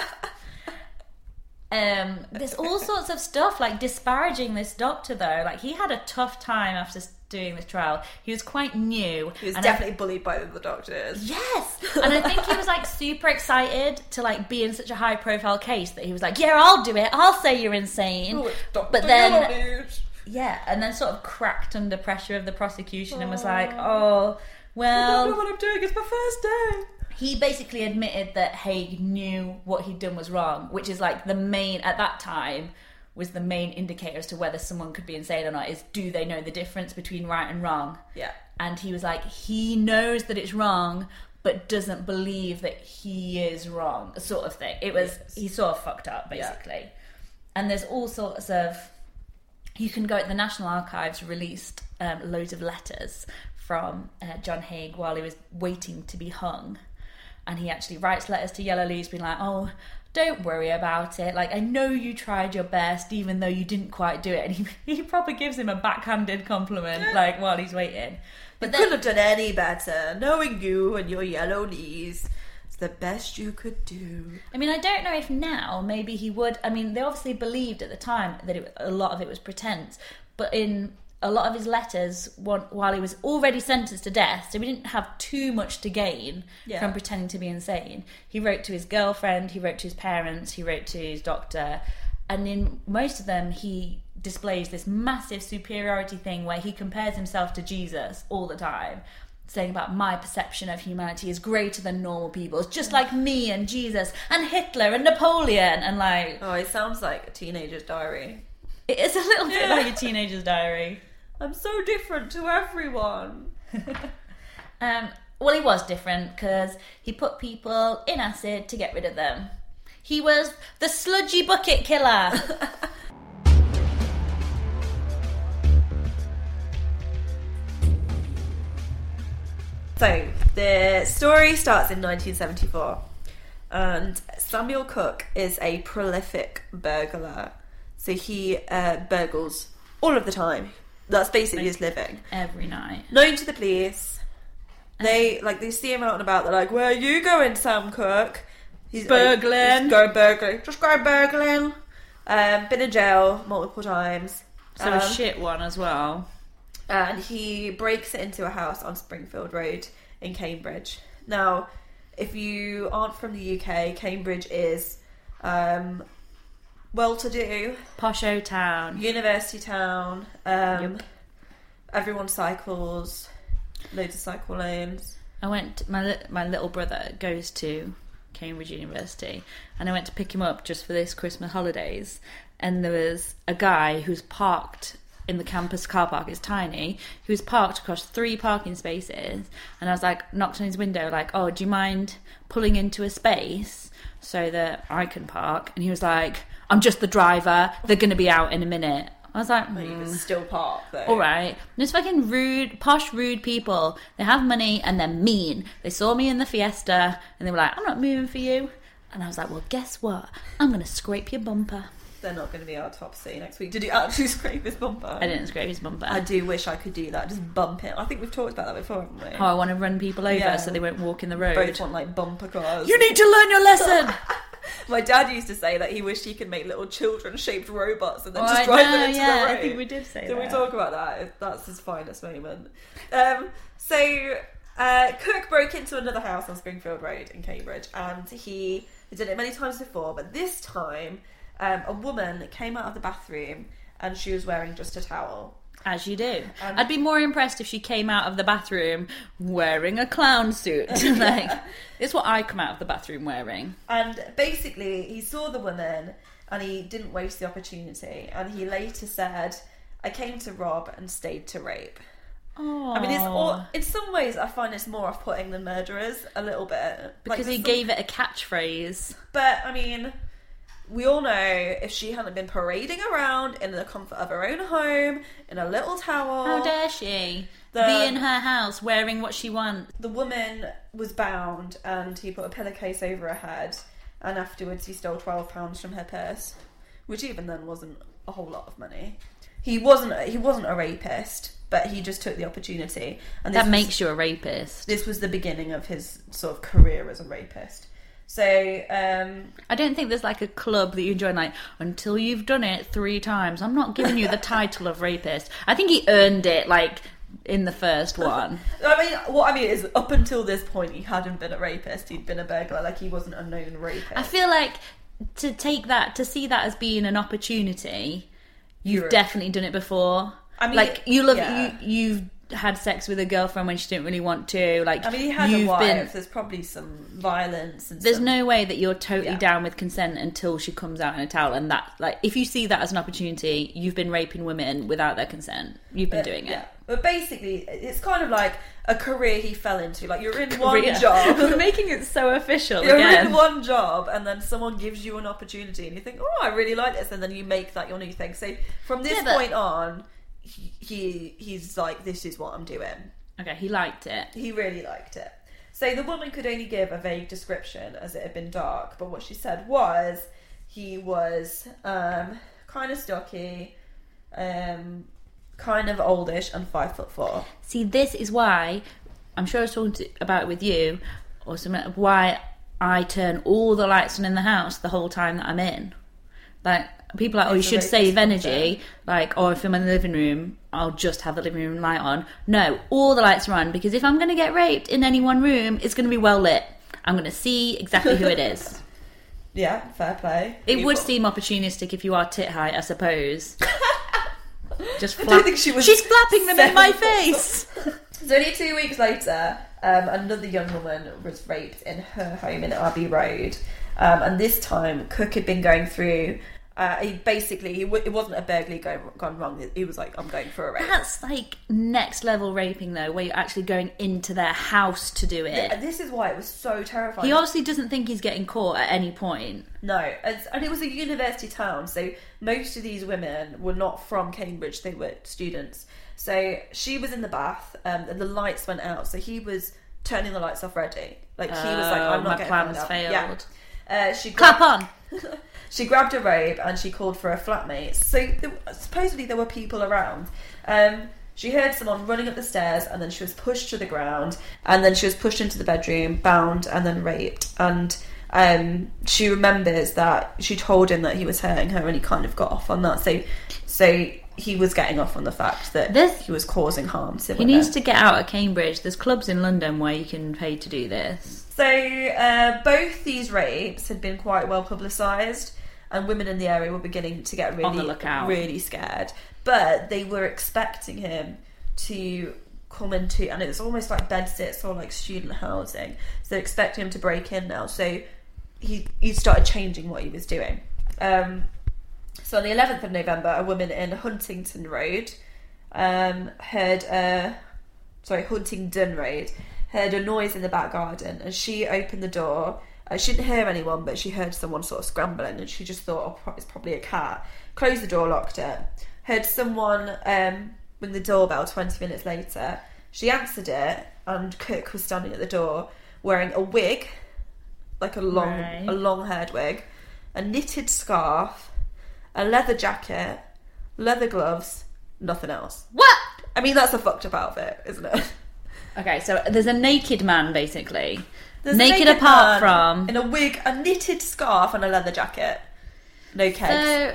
There's all sorts of stuff like disparaging this doctor, though. Like, he had a tough time after doing this trial. He was quite new. He was definitely bullied by the doctors. Yes, and I think he was like super excited to like be in such a high profile case that he was like, yeah, I'll do it, I'll say you're insane. But then yeah, and then sort of cracked under pressure of the prosecution and was like, oh, well, I don't know what I'm doing, it's my first day. He basically admitted that Haig knew what he'd done was wrong, which is like the main, at that time, was the main indicator as to whether someone could be insane or not, is do they know the difference between right and wrong? Yeah. And he was like, he knows that it's wrong, but doesn't believe that he is wrong, sort of thing. It was, he sort of fucked up, basically. Yeah. And there's all sorts of, you can go, the National Archives released loads of letters from John Haig while he was waiting to be hung. And he actually writes letters to Yellowknees being like, oh, don't worry about it. Like, I know you tried your best, even though you didn't quite do it. And he probably gives him a backhanded compliment, like, while he's waiting. But couldn't have done any better. Knowing you and your Yellowknees, it's the best you could do. I mean, I don't know if now maybe he would. I mean, they obviously believed at the time that a lot of it was pretense. But in a lot of his letters, while he was already sentenced to death, so he didn't have too much to gain from pretending to be insane. He wrote to his girlfriend, he wrote to his parents, he wrote to his doctor, and in most of them he displays this massive superiority thing where he compares himself to Jesus all the time, saying about my perception of humanity is greater than normal people's, just like me and Jesus and Hitler and Napoleon, and like... Oh, it sounds like a teenager's diary. It is a little bit like a teenager's diary. I'm so different to everyone. Well, he was different because he put people in acid to get rid of them. He was the sludgy bucket killer. So, the story starts in 1974. And Samuel Cook is a prolific burglar. So he burgles all of the time. That's basically his living. Every night. Known to the police. They see him out and about. They're like, where are you going, Sam Cook? He's burgling. Just go burgling. Been in jail multiple times. So a shit one as well. And he breaks it into a house on Springfield Road in Cambridge. Now, if you aren't from the UK, Cambridge is well-to-do. Posho town. University town. Yep. Everyone cycles. Loads of cycle lanes. I went... My little brother goes to Cambridge University, and I went to pick him up just for this Christmas holidays, and there was a guy who's parked in the campus car park. It's tiny. He was parked across 3 parking spaces, and I was like, knocked on his window like, oh, do you mind pulling into a space so that I can park? And he was like, I'm just the driver, they're going to be out in a minute. I was like, But he was still parked though. Alright. There's fucking rude, posh, rude people. They have money and they're mean. They saw me in the Fiesta and they were like, I'm not moving for you. And I was like, well, guess what? I'm going to scrape your bumper. They're not going to be autopsy next week. Did you actually scrape his bumper? I didn't scrape his bumper. I do wish I could do that. Just bump it. I think we've talked about that before, haven't we? Oh, I want to run people over so they won't walk in the road. Both want like bumper cars. You need to learn your lesson! My dad used to say that he wished he could make little children-shaped robots and then just drive them into the road. I think we did say that. Did we talk about that? That's his finest moment. So Cook broke into another house on Springfield Road in Cambridge, and he did it many times before, but this time a woman came out of the bathroom and she was wearing just a towel. As you do. I'd be more impressed if she came out of the bathroom wearing a clown suit. Like, it's what I come out of the bathroom wearing. And basically, he saw the woman and he didn't waste the opportunity. And he later said, I came to rob and stayed to rape. Oh. I mean, it's all, in some ways, I find it's more off-putting than murderers, a little bit. Because he gave it a catchphrase. But, I mean, we all know if she hadn't been parading around in the comfort of her own home, in a little towel... How dare she be in her house wearing what she wants? The woman was bound and he put a pillowcase over her head, and afterwards he stole £12 from her purse, which even then wasn't a whole lot of money. He wasn't a rapist, but he just took the opportunity. And that makes you a rapist. This was the beginning of his sort of career as a rapist. So, I don't think there's like a club that you join, like, until you've done it 3 times. I'm not giving you the title of rapist. I think he earned it, like, in the first one. What I mean is, up until this point, he hadn't been a rapist. He'd been a burglar. Like, he wasn't a known rapist. I feel like to see that as being an opportunity, you've definitely done it before. I mean, like, you've had sex with a girlfriend when she didn't really want to. Like, I mean, he had a wife. There's probably some violence. And there's no way that you're totally down with consent until she comes out in a towel. And that, like, if you see that as an opportunity, you've been raping women without their consent. You've been doing it. Yeah. But basically, it's kind of like a career he fell into. Like, you're in one job. We're making it so official. You're in one job, and then someone gives you an opportunity, and you think, oh, I really like this, and then you make that your new thing. So from this point on, he's like, this is what I'm doing. Okay, he liked it. He really liked it. So the woman could only give a vague description, as it had been dark, but what she said was he was kind of stocky, kind of oldish, and 5'4". See, this is why I'm sure I was talking about it with you, or something, why I turn all the lights on in the house the whole time that I'm in. Like, people are like, oh, you should save energy. Like, or if I'm in the living room, I'll just have the living room light on. No, all the lights are on, because if I'm going to get raped in any one room, it's going to be well lit. I'm going to see exactly who it is. Yeah, fair play. It would seem opportunistic if you are tit height, I suppose. Just I don't think she was. She's flapping them in my face. So only 2 weeks later, another young woman was raped in her home in Abbey Road, and this time Cook had been going through. It wasn't a burglary gone wrong. He was like, I'm going for a rape. That's like next level raping, though, where you're actually going into their house to do it. Yeah, this is why it was so terrifying. He obviously doesn't think he's getting caught at any point. No, and it was a university town, so most of these women were not from Cambridge. They were students. So she was in the bath, and the lights went out. So he was turning the lights off ready. Like, he was like, I'm not getting my plans failed. Yeah. Clap on. She grabbed a robe and she called for a flatmate. So supposedly there were people around. She heard someone running up the stairs, and then she was pushed to the ground, and then she was pushed into the bedroom, bound, and then raped. And she remembers that she told him that he was hurting her, and he kind of got off on that. So he was getting off on the fact that he was causing harm to women. He needs to get out of Cambridge. There's clubs in London where you can pay to do this. So both these rapes had been quite well publicised, and women in the area were beginning to get on the lookout, really scared. But they were expecting him to come into, and it was almost like bedsits or like student housing. So they expected him to break in now. So he started changing what he was doing. So on the 11th of November, a woman in Huntingdon Road heard a noise in the back garden, and she opened the door. She didn't hear anyone, but she heard someone sort of scrambling, and she just thought, oh, it's probably a cat. Closed the door, locked it. Heard someone ring the doorbell 20 minutes later. She answered it, and Cook was standing at the door wearing a wig, like a long-haired wig, a knitted scarf, a leather jacket, leather gloves, nothing else. What? I mean, that's a fucked up outfit, isn't it? Okay, so there's a naked man, basically. There's naked apart from... in a wig, a knitted scarf, and a leather jacket. No kegs.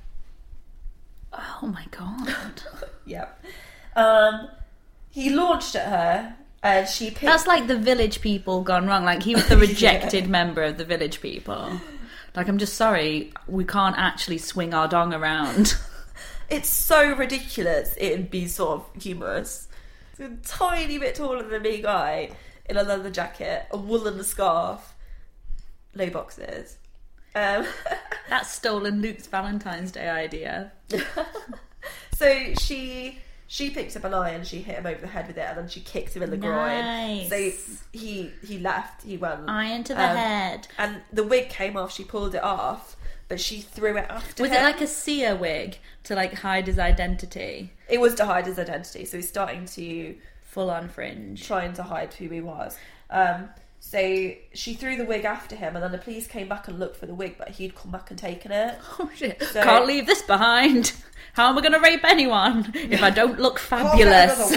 Oh my god. Yep. He launched at her, and she picked... That's like the Village People gone wrong. Like, he was the rejected member of the Village People. Like, I'm just sorry, we can't actually swing our dong around. It's so ridiculous, it'd be sort of humorous. It's a tiny bit taller than me guy in a leather jacket, a woolen scarf, no boxes. That's stolen Luke's Valentine's Day idea. So she picked up an iron, she hit him over the head with it, and then she kicked him in the groin. So he left, he went. Iron to the head. And the wig came off, she pulled it off, but she threw it after him. Was it like a seer wig to like hide his identity? It was to hide his identity, so he's starting to... Full on fringe. Trying to hide who he was. So she threw the wig after him, and then the police came back and looked for the wig, but he'd come back and taken it. Oh shit. So, can't leave this behind. How am I going to rape anyone if I don't look fabulous?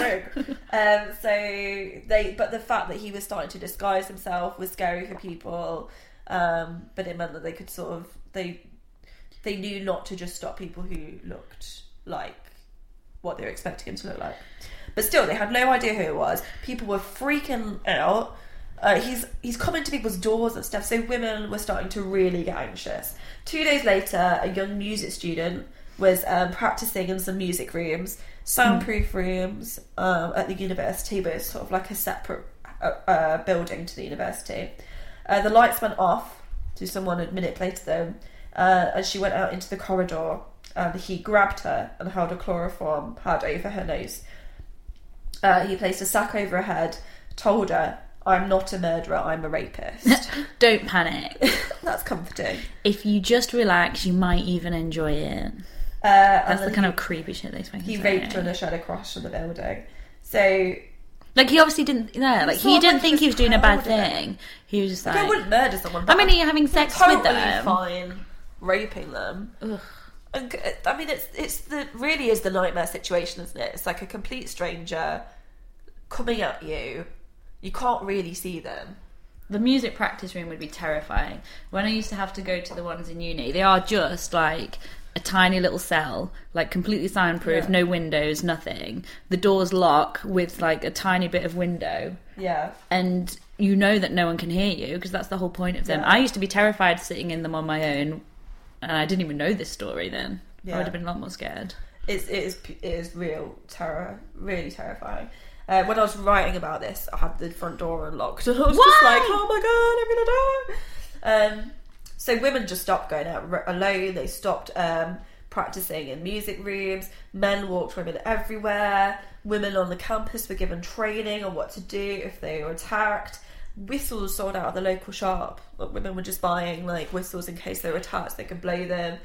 But the fact that he was starting to disguise himself was scary for people. But it meant that they could sort of... They knew not to just stop people who looked like what they were expecting him to look like. But still, they had no idea who it was. People were freaking out. He's coming to people's doors and stuff, so women were starting to really get anxious. 2 days later, a young music student was practicing in some music rooms, soundproof rooms at the university, but it's sort of like a separate building to the university. The lights went off, so someone had manipulated them, and she went out into the corridor, and he grabbed her and held a chloroform pad over her nose. He placed a sack over her head, told her, "I'm not a murderer, I'm a rapist." Don't panic. That's comforting. If you just relax, you might even enjoy it. That's the kind of creepy shit they say. He raped her and shed across from the building. So... Like, he obviously didn't... Yeah, like, he didn't think he was doing a bad thing. He was just like... I wouldn't murder someone. I mean, you're having sex with them. Fine raping them. Ugh. I mean, really is the nightmare situation, isn't it? It's like a complete stranger coming at you. You can't really see them. The music practice room would be terrifying. When I used to have to go to the ones in uni, they are just like a tiny little cell, like completely soundproof, no windows, nothing. The doors lock with like a tiny bit of window. Yeah. And you know that no one can hear you because that's the whole point of them. I used to be terrified sitting in them on my own, and I didn't even know this story then. I would have been a lot more scared. It is real terror, really terrifying. When I was writing about this, I had the front door unlocked, and I was just like, "Oh my god, I'm gonna die!" So women just stopped going out alone. They stopped practicing in music rooms. Men walked women everywhere. Women on the campus were given training on what to do if they were attacked. Whistles sold out at the local shop. Women were just buying like whistles in case they were attacked, so they could blow them.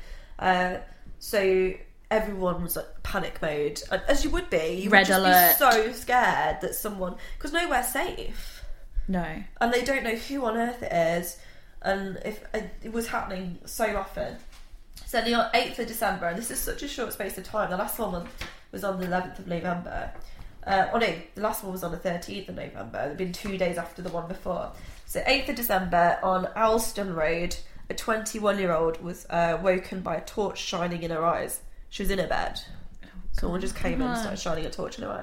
So everyone was at panic mode, as you would be. You would just be so scared that someone... Because nowhere's safe. No. And they don't know who on earth it is. And if it was happening so often. So on the 8th of December, and this is such a short space of time, the last one was on the 11th of November. The last one was on the 13th of November. It had been 2 days after the one before. So 8th of December, on Alston Road, a 21-year-old was woken by a torch shining in her eyes. She was in her bed. Someone just came in and started shining a torch in her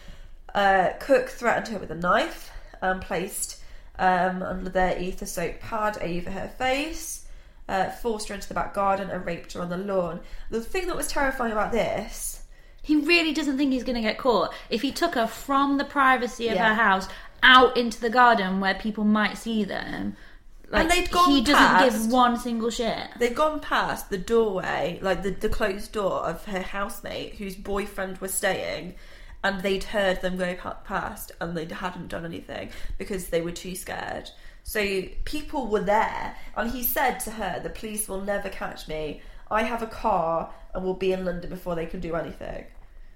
eyes. Cook threatened her with a knife and placed under their ether soaked pad over her face, forced her into the back garden and raped her on the lawn. The thing that was terrifying about this... He really doesn't think he's going to get caught. If he took her from the privacy of her house out into the garden where people might see them... Like, and they'd gone doesn't give one single shit. They'd gone past the doorway, like the closed door of her housemate whose boyfriend was staying, and they'd heard them go past, and they hadn't done anything because they were too scared. So people were there, and he said to her, "The police will never catch me. I have a car and will be in London before they can do anything."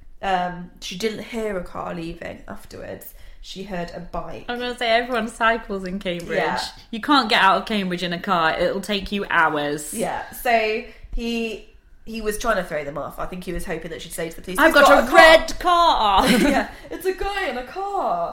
She didn't hear a car leaving afterwards. She heard a bike. I'm going to say everyone cycles in Cambridge. Yeah. You can't get out of Cambridge in a car. It'll take you hours. Yeah. So he was trying to throw them off. I think he was hoping that she'd say to the police, "I've got a red car." Yeah, it's a guy in a car.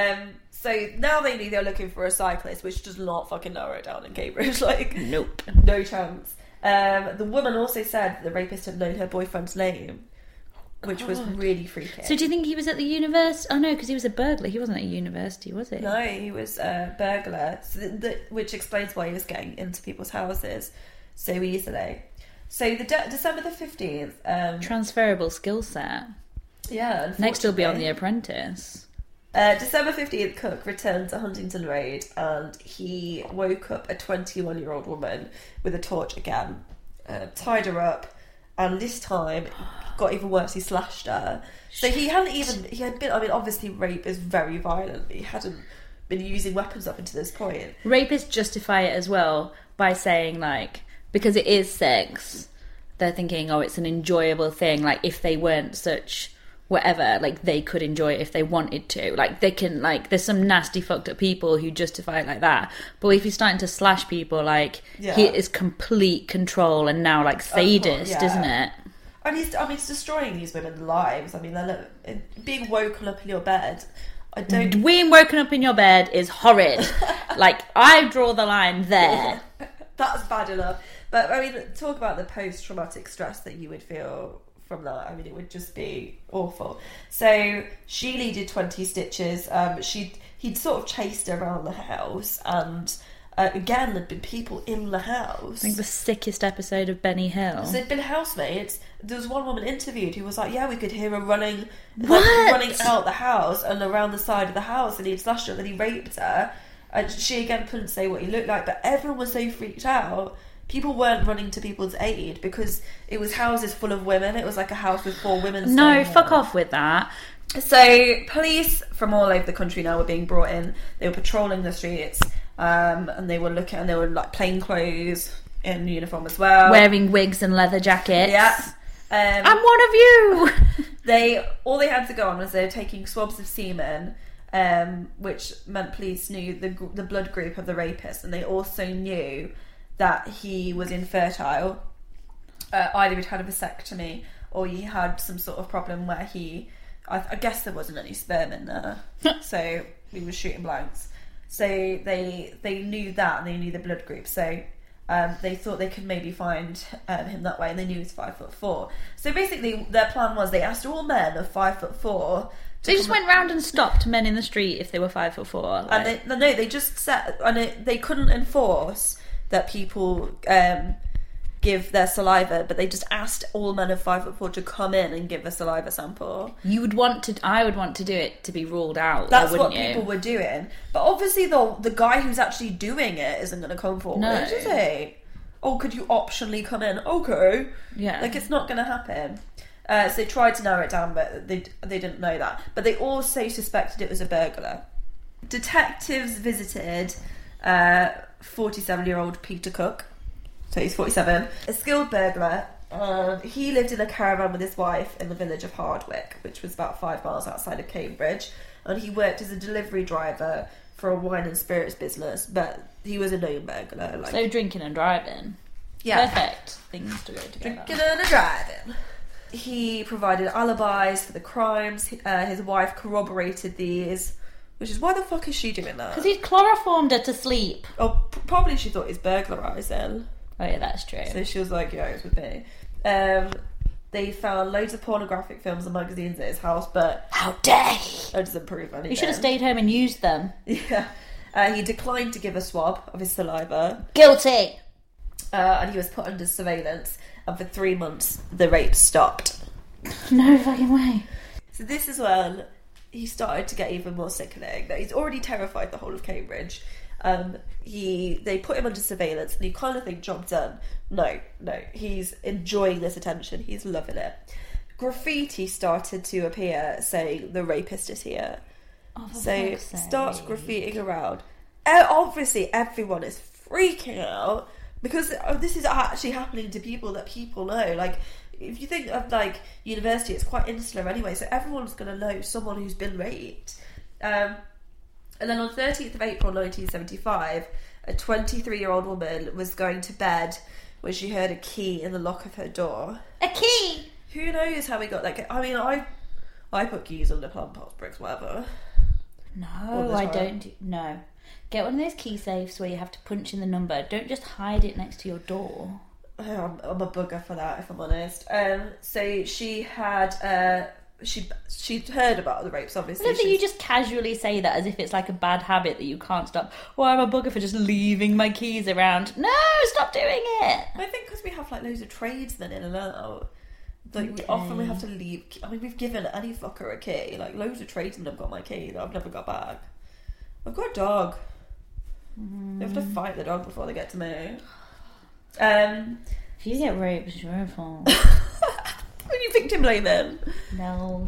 So now they knew they were looking for a cyclist, which does not fucking narrow it down in Cambridge. Like, nope. No chance. The woman also said that the rapist had known her boyfriend's name, which was really freaky. So do you think he was at the university? Oh no, because he was a burglar. He wasn't at university, was he? No, he was a burglar, which explains why he was getting into people's houses so easily. So the December the 15th... transferable skill set. Yeah, next he'll be on The Apprentice. December 15th, Cook returned to Huntington Road, and he woke up a 21-year-old woman with a torch again, tied her up, and this time got even worse. He slashed her. So he had been. I mean, obviously, rape is very violent. But he hadn't been using weapons up until this point. Rapists justify it as well by saying, like, because it is sex, they're thinking, oh, it's an enjoyable thing. Like, if they weren't such whatever, like, they could enjoy it if they wanted to. Like, they can, like, there's some nasty fucked up people who justify it like that. But if you're starting to slash people, like, he is complete control and now, like, sadist, isn't it? And he's destroying these women's lives. I mean, they're being woken up in your bed. Being woken up in your bed is horrid. Like, I draw the line there. That's bad enough. But, I mean, talk about the post-traumatic stress that you would feel from that. I mean, it would just be awful. So, Sheely did 20 stitches. He'd sort of chased her around the house, and again, there'd been people in the house. I think the sickest episode of Benny Hill. So they'd been housemates. There was one woman interviewed who was like, yeah, we could hear her running out the house and around the side of the house, and he'd slashed her and then he raped her. And she again couldn't say what he looked like, but everyone was so freaked out. People weren't running to people's aid because it was houses full of women. It was like a house with 4 women. No, fuck off with that. So police from all over the country now were being brought in. They were patrolling the streets, and they were looking, and they were like plain clothes in uniform as well, wearing wigs and leather jackets. Yeah. I'm one of you. All they had to go on was they were taking swabs of semen, which meant police knew the blood group of the rapist, and they also knew that he was infertile. Either he'd had a vasectomy or he had some sort of problem where I guess there wasn't any sperm in there, so he was shooting blanks. So they knew that, and they knew the blood group. So they thought they could maybe find him that way, and they knew he was 5'4". So basically, their plan was they asked all men of 5'4". They just went round and stopped men in the street if they were 5'4". Like. And they just said, and they couldn't enforce that people give their saliva, but they just asked all men of 5'4" to come in and give a saliva sample. I would want to do it to be ruled out. That's what people were doing. But obviously, the guy who's actually doing it isn't going to come forward, is he? Oh, could you optionally come in? Okay. Yeah. Like, it's not going to happen. So they tried to narrow it down, but they didn't know that. But they also suspected it was a burglar. Detectives visited 47-year-old Peter Cook. So he's 47. A skilled burglar. He lived in a caravan with his wife in the village of Hardwick, which was about 5 miles outside of Cambridge. And he worked as a delivery driver for a wine and spirits business, but he was a known burglar. So drinking and driving. Yeah. Perfect things to go together. Drinking and driving. He provided alibis for the crimes. His wife corroborated these. Which is, why the fuck is she doing that? Because he'd chloroformed her to sleep. Oh, probably she thought he's burglarising. Oh yeah, that's true. So she was like, yeah, it's with me. They found loads of pornographic films and magazines at his house, but... How dare he! That doesn't prove anything. He should have stayed home and used them. Yeah. He declined to give a swab of his saliva. Guilty! And he was put under surveillance, and for 3 months, the rape stopped. No fucking way. So this is when he started to get even more sickening. He's already terrified the whole of Cambridge. They put him under surveillance, and you kind of think, job done. No, he's enjoying this attention. He's loving it. Graffiti started to appear saying the rapist is here. Oh, so starts graffitiing around. Obviously, everyone is freaking out because this is actually happening to people that people know. Like, if you think of like university, it's quite insular anyway, so everyone's going to know someone who's been raped. And then on 13th of April 1975, a 23-year-old woman was going to bed when she heard a key in the lock of her door. A key? Who knows how we got that key? I mean, I put keys under plant pots, bricks, whatever. No, I don't. No. Get one of those key safes where you have to punch in the number. Don't just hide it next to your door. I'm a bugger for that, if I'm honest. So she had... She'd heard about the rapes, obviously. I don't think you just casually say that as if it's like a bad habit that you can't stop. Oh, I'm a bugger for just leaving my keys around. No, stop doing it. I think because we have like loads of tradesmen in and out. Like, okay. we have to leave. I mean, we've given any fucker a key. Like, loads of tradesmen have got my key that I've never got back. I've got a dog. They have to fight the dog before they get to me. If you get raped, it's your fault. Are you victim blaming? No.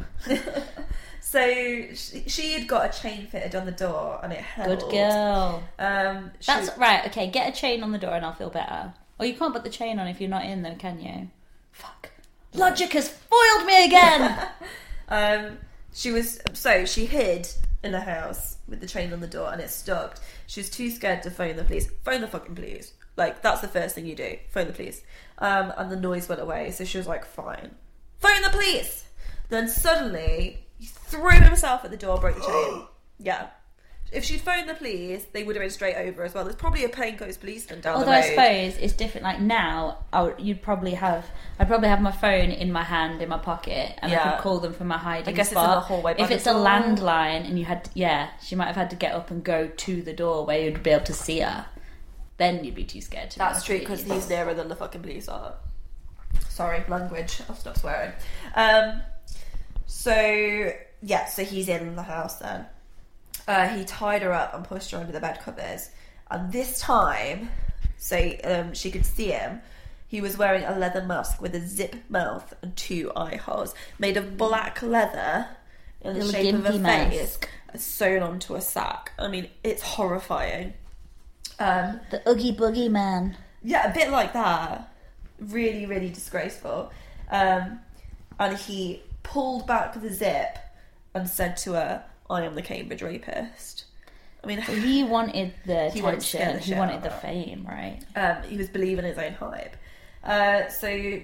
So she had got a chain fitted on the door and it held. Good girl. That's right. Okay, get a chain on the door and I'll feel better. Oh, you can't put the chain on if you're not in, though, can you? Fuck. Logic has foiled me again! She hid in the house with the chain on the door and it stuck. She was too scared to phone the police. Phone the fucking police. Like, that's the first thing you do. Phone the police. And the noise went away, so she was like, fine. Phone the police! Then suddenly, he threw himself at the door, broke the chain. Yeah. If she'd phoned the police, they would have been straight over as well. There's probably a plainclothes policeman down the road. Although I suppose it's different. Like now, I'd probably have my phone in my hand, in my pocket, and I could call them from my hiding spot. I guess it's in the hallway. If it's a landline and you had, she might have had to get up and go to the door where you'd be able to see her. Then you'd be too scared to. That's true, because he's nearer than the fucking police are. Sorry, language. I'll stop swearing. So he's in the house then. He tied her up and pushed her under the bed covers. And this time, she could see him, he was wearing a leather mask with a zip mouth and 2 eye holes, made of black leather in the shape of a face, sewn onto a sack. I mean, it's horrifying. The Oogie Boogie Man. Yeah, a bit like that. Really, really disgraceful. And he pulled back the zip and said to her, I am the Cambridge rapist. I mean, he wanted the attention. He wanted the fame, right? He was believing his own hype. So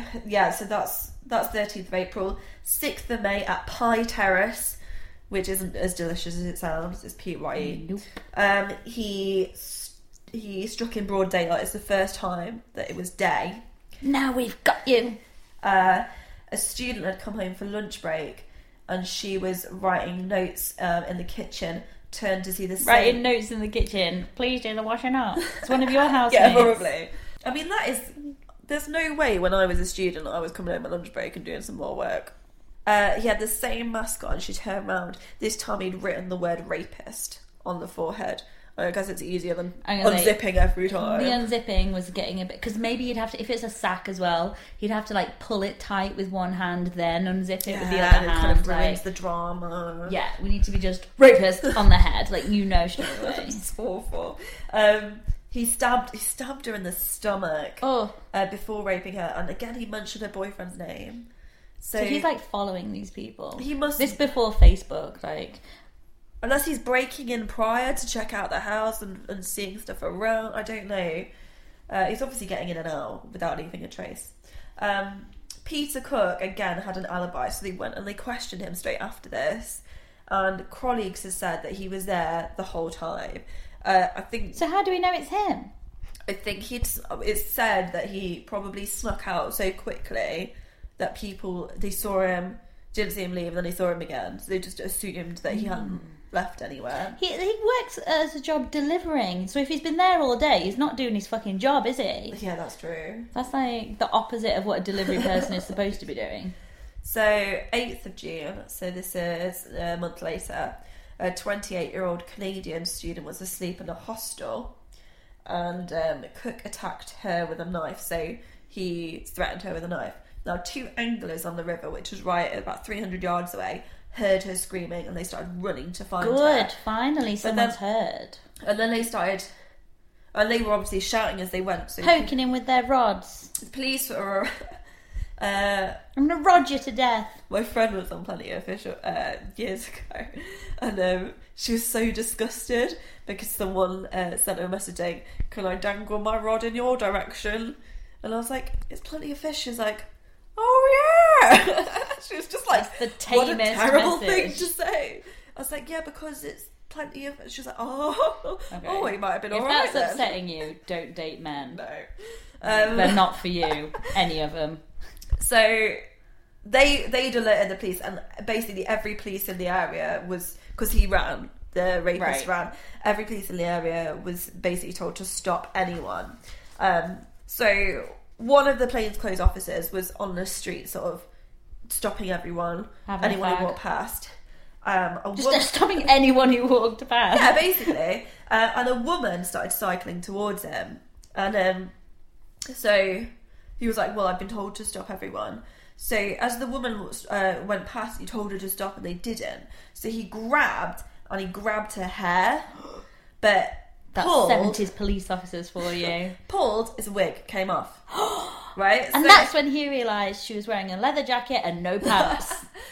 that's 13th of April. 6th of May at Pie Terrace, which isn't as delicious as it sounds. It's PYE. Nope. He struck in broad daylight. It's the first time that it was day. Now we've got you. A student had come home for lunch break, and she was writing notes in the kitchen, turned to see the same... Writing notes in the kitchen. Please do the washing up. It's one of your housemates. Yeah, probably. I mean, there's no way when I was a student I was coming home at lunch break and doing some more work. He had the same mask on. She turned around. This time he'd written the word rapist on the forehead. I guess it's easier than unzipping every time. The unzipping was getting a bit... Because maybe you'd have to... If it's a sack as well, he'd have to, like, pull it tight with one hand, then unzip it with the other hand. It kind of ruins the drama. Yeah, we need to be just rapist on the head. Like, straight away. It's awful. He stabbed her in the stomach before raping her. And again, he mentioned her boyfriend's name. So he's, like, following these people. He must... This before Facebook, like... Unless he's breaking in prior to check out the house and seeing stuff around. I don't know. He's obviously getting in and out without leaving a trace. Peter Cook, again, had an alibi, so they went and they questioned him straight after this. And colleagues have said that he was there the whole time. I think... So how do we know it's him? I think it's said that he probably snuck out so quickly that people, they saw him, didn't see him leave, and then they saw him again. So they just assumed that he hadn't left anywhere. He works as a job delivering, so if he's been there all day, he's not doing his fucking job, is he? Yeah, that's true. That's like the opposite of what a delivery person is supposed to be doing. So 8th of June, so this is a month later, a 28-year-old Canadian student was asleep in a hostel, and Cook attacked her with a knife, so he threatened her with a knife. Now 2 anglers on the river, which was right about 300 yards away, heard her screaming and they started running to find her. Good, finally someone's heard. And then they started, and they were obviously shouting as they went. So poking him with their rods. The police were... I'm going to rod you to death. My friend was on Plenty of Fish years ago, and she was so disgusted because someone sent her a message saying, can I dangle my rod in your direction? And I was like, it's Plenty of Fish. She's like, oh yeah. She was just like, the tamest what a terrible message. thing to say. I was like, yeah, because it's Plenty of... She was like, he might have been alright. If that's upsetting you, don't date men. No. They're not for you, any of them. So they'd alerted the police, and basically every police in the area was... Because he ran, the rapist ran. Every police in the area was basically told to stop anyone. So one of the plainclothes officers was on the street sort of stopping everyone, anyone who walked past. Stopping anyone who walked past. Yeah, basically. And a woman started cycling towards him. And so he was like, well, I've been told to stop everyone. So as the woman went past, he told her to stop and they didn't. So he grabbed her hair. But That's pulled, 70s police officers for you. Pulled, his wig came off. Right? And that's when he realised she was wearing a leather jacket and no pants.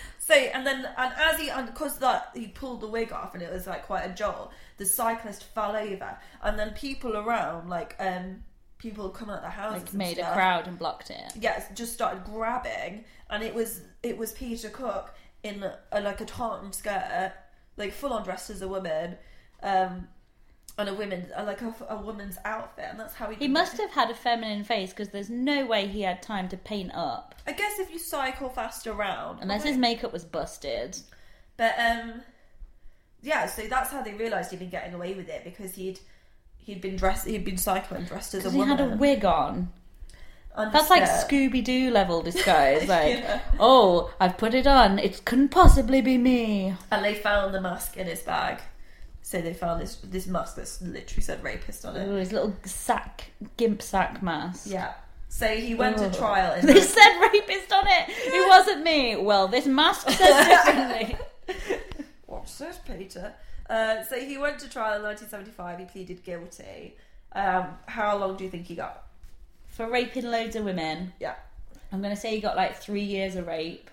Because he pulled the wig off and it was like quite a jolt, the cyclist fell over, and then people around, like people come out the houses, like and made stuff, a crowd and blocked it. Yes, just started grabbing, and it was Peter Cook in like a tartan skirt, like full on dressed as a woman, and a woman's outfit, and that's how he must have had a feminine face, because there's no way he had time to paint up. I guess if you cycle fast around, unless his makeup was busted. But yeah, so that's how they realised he'd been getting away with it, because he'd been cycling dressed as a woman. He had a wig on. That's like Scooby-Doo level disguise. Like, yeah. Oh, I've put it on. It couldn't possibly be me. And they found the mask in his bag. So they found this mask that's literally said rapist on it. Ooh, his little gimp sack mask. Yeah. So he went to trial. They said rapist on it. It wasn't me. Well, this mask says differently. What's this, Peter? So he went to trial in 1975. He pleaded guilty. How long do you think he got? For raping loads of women. Yeah. I'm going to say he got like 3 years of rape.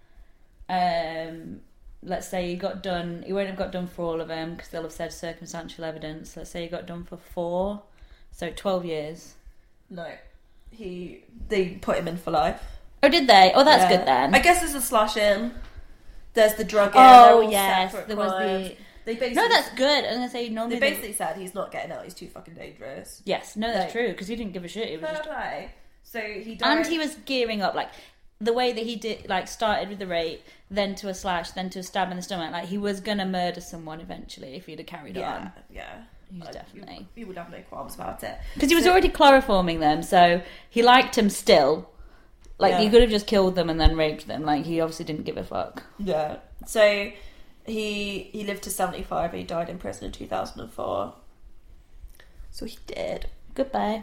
Let's say he got done. He won't have got done for all of them, because they'll have said circumstantial evidence. Let's say he got done for 4. So 12 years. No. They put him in for life. Oh, did they? Oh, that's good then. I guess there's a slash in. There's the drug in. Oh, yes. There was crimes. No, that's good. I'm going to say normally... They basically said he's not getting out. He's too fucking dangerous. Yes. No, that's true, because he didn't give a shit. It was fair play. So he died. And he was gearing up, like, the way that he did, like, started with the rape, then to a slash, then to a stab in the stomach. Like, he was going to murder someone eventually if he'd have carried on. Yeah. He was definitely... He would have no qualms about it. Because he was already chloroforming them, so he liked him still. Like, he could have just killed them and then raped them. Like, he obviously didn't give a fuck. Yeah. So he lived to 75 and he died in prison in 2004. So he did. Goodbye.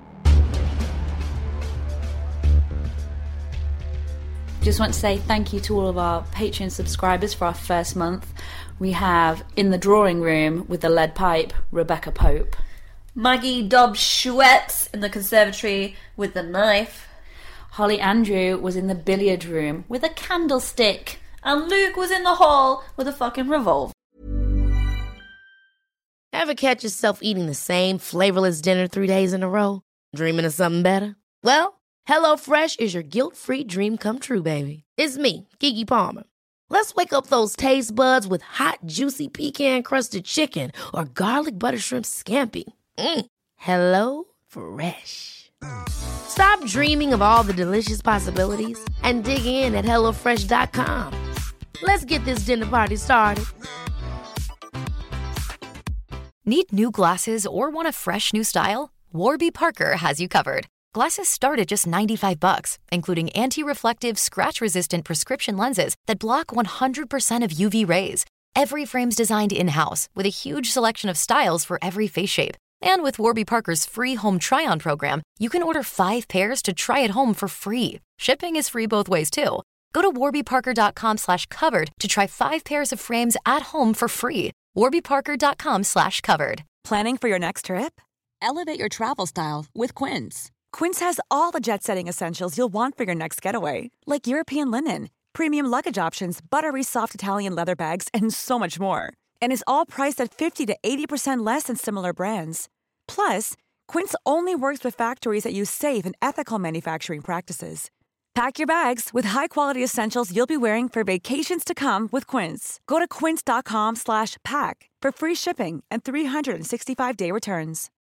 Just want to say thank you to all of our Patreon subscribers for our first month. We have in the drawing room with the lead pipe, Rebecca Pope. Maggie Dobbs-Schwetz in the conservatory with the knife. Holly Andrew was in the billiard room with a candlestick. And Luke was in the hall with a fucking revolver. Ever catch yourself eating the same flavorless dinner 3 days in a row? Dreaming of something better? Well, HelloFresh is your guilt-free dream come true, baby. It's me, Keke Palmer. Let's wake up those taste buds with hot, juicy pecan-crusted chicken or garlic butter shrimp scampi. Hello Fresh. Stop dreaming of all the delicious possibilities and dig in at HelloFresh.com. Let's get this dinner party started. Need new glasses or want a fresh new style? Warby Parker has you covered. Glasses start at just $95, including anti-reflective, scratch-resistant prescription lenses that block 100% of UV rays. Every frame's designed in-house with a huge selection of styles for every face shape. And with Warby Parker's free home try-on program, you can order 5 pairs to try at home for free. Shipping is free both ways, too. Go to warbyparker.com/covered to try 5 pairs of frames at home for free. warbyparker.com/covered. Planning for your next trip? Elevate your travel style with Quince. Quince has all the jet-setting essentials you'll want for your next getaway, like European linen, premium luggage options, buttery soft Italian leather bags, and so much more. And is all priced at 50 to 80% less than similar brands. Plus, Quince only works with factories that use safe and ethical manufacturing practices. Pack your bags with high-quality essentials you'll be wearing for vacations to come with Quince. Go to quince.com/pack for free shipping and 365-day returns.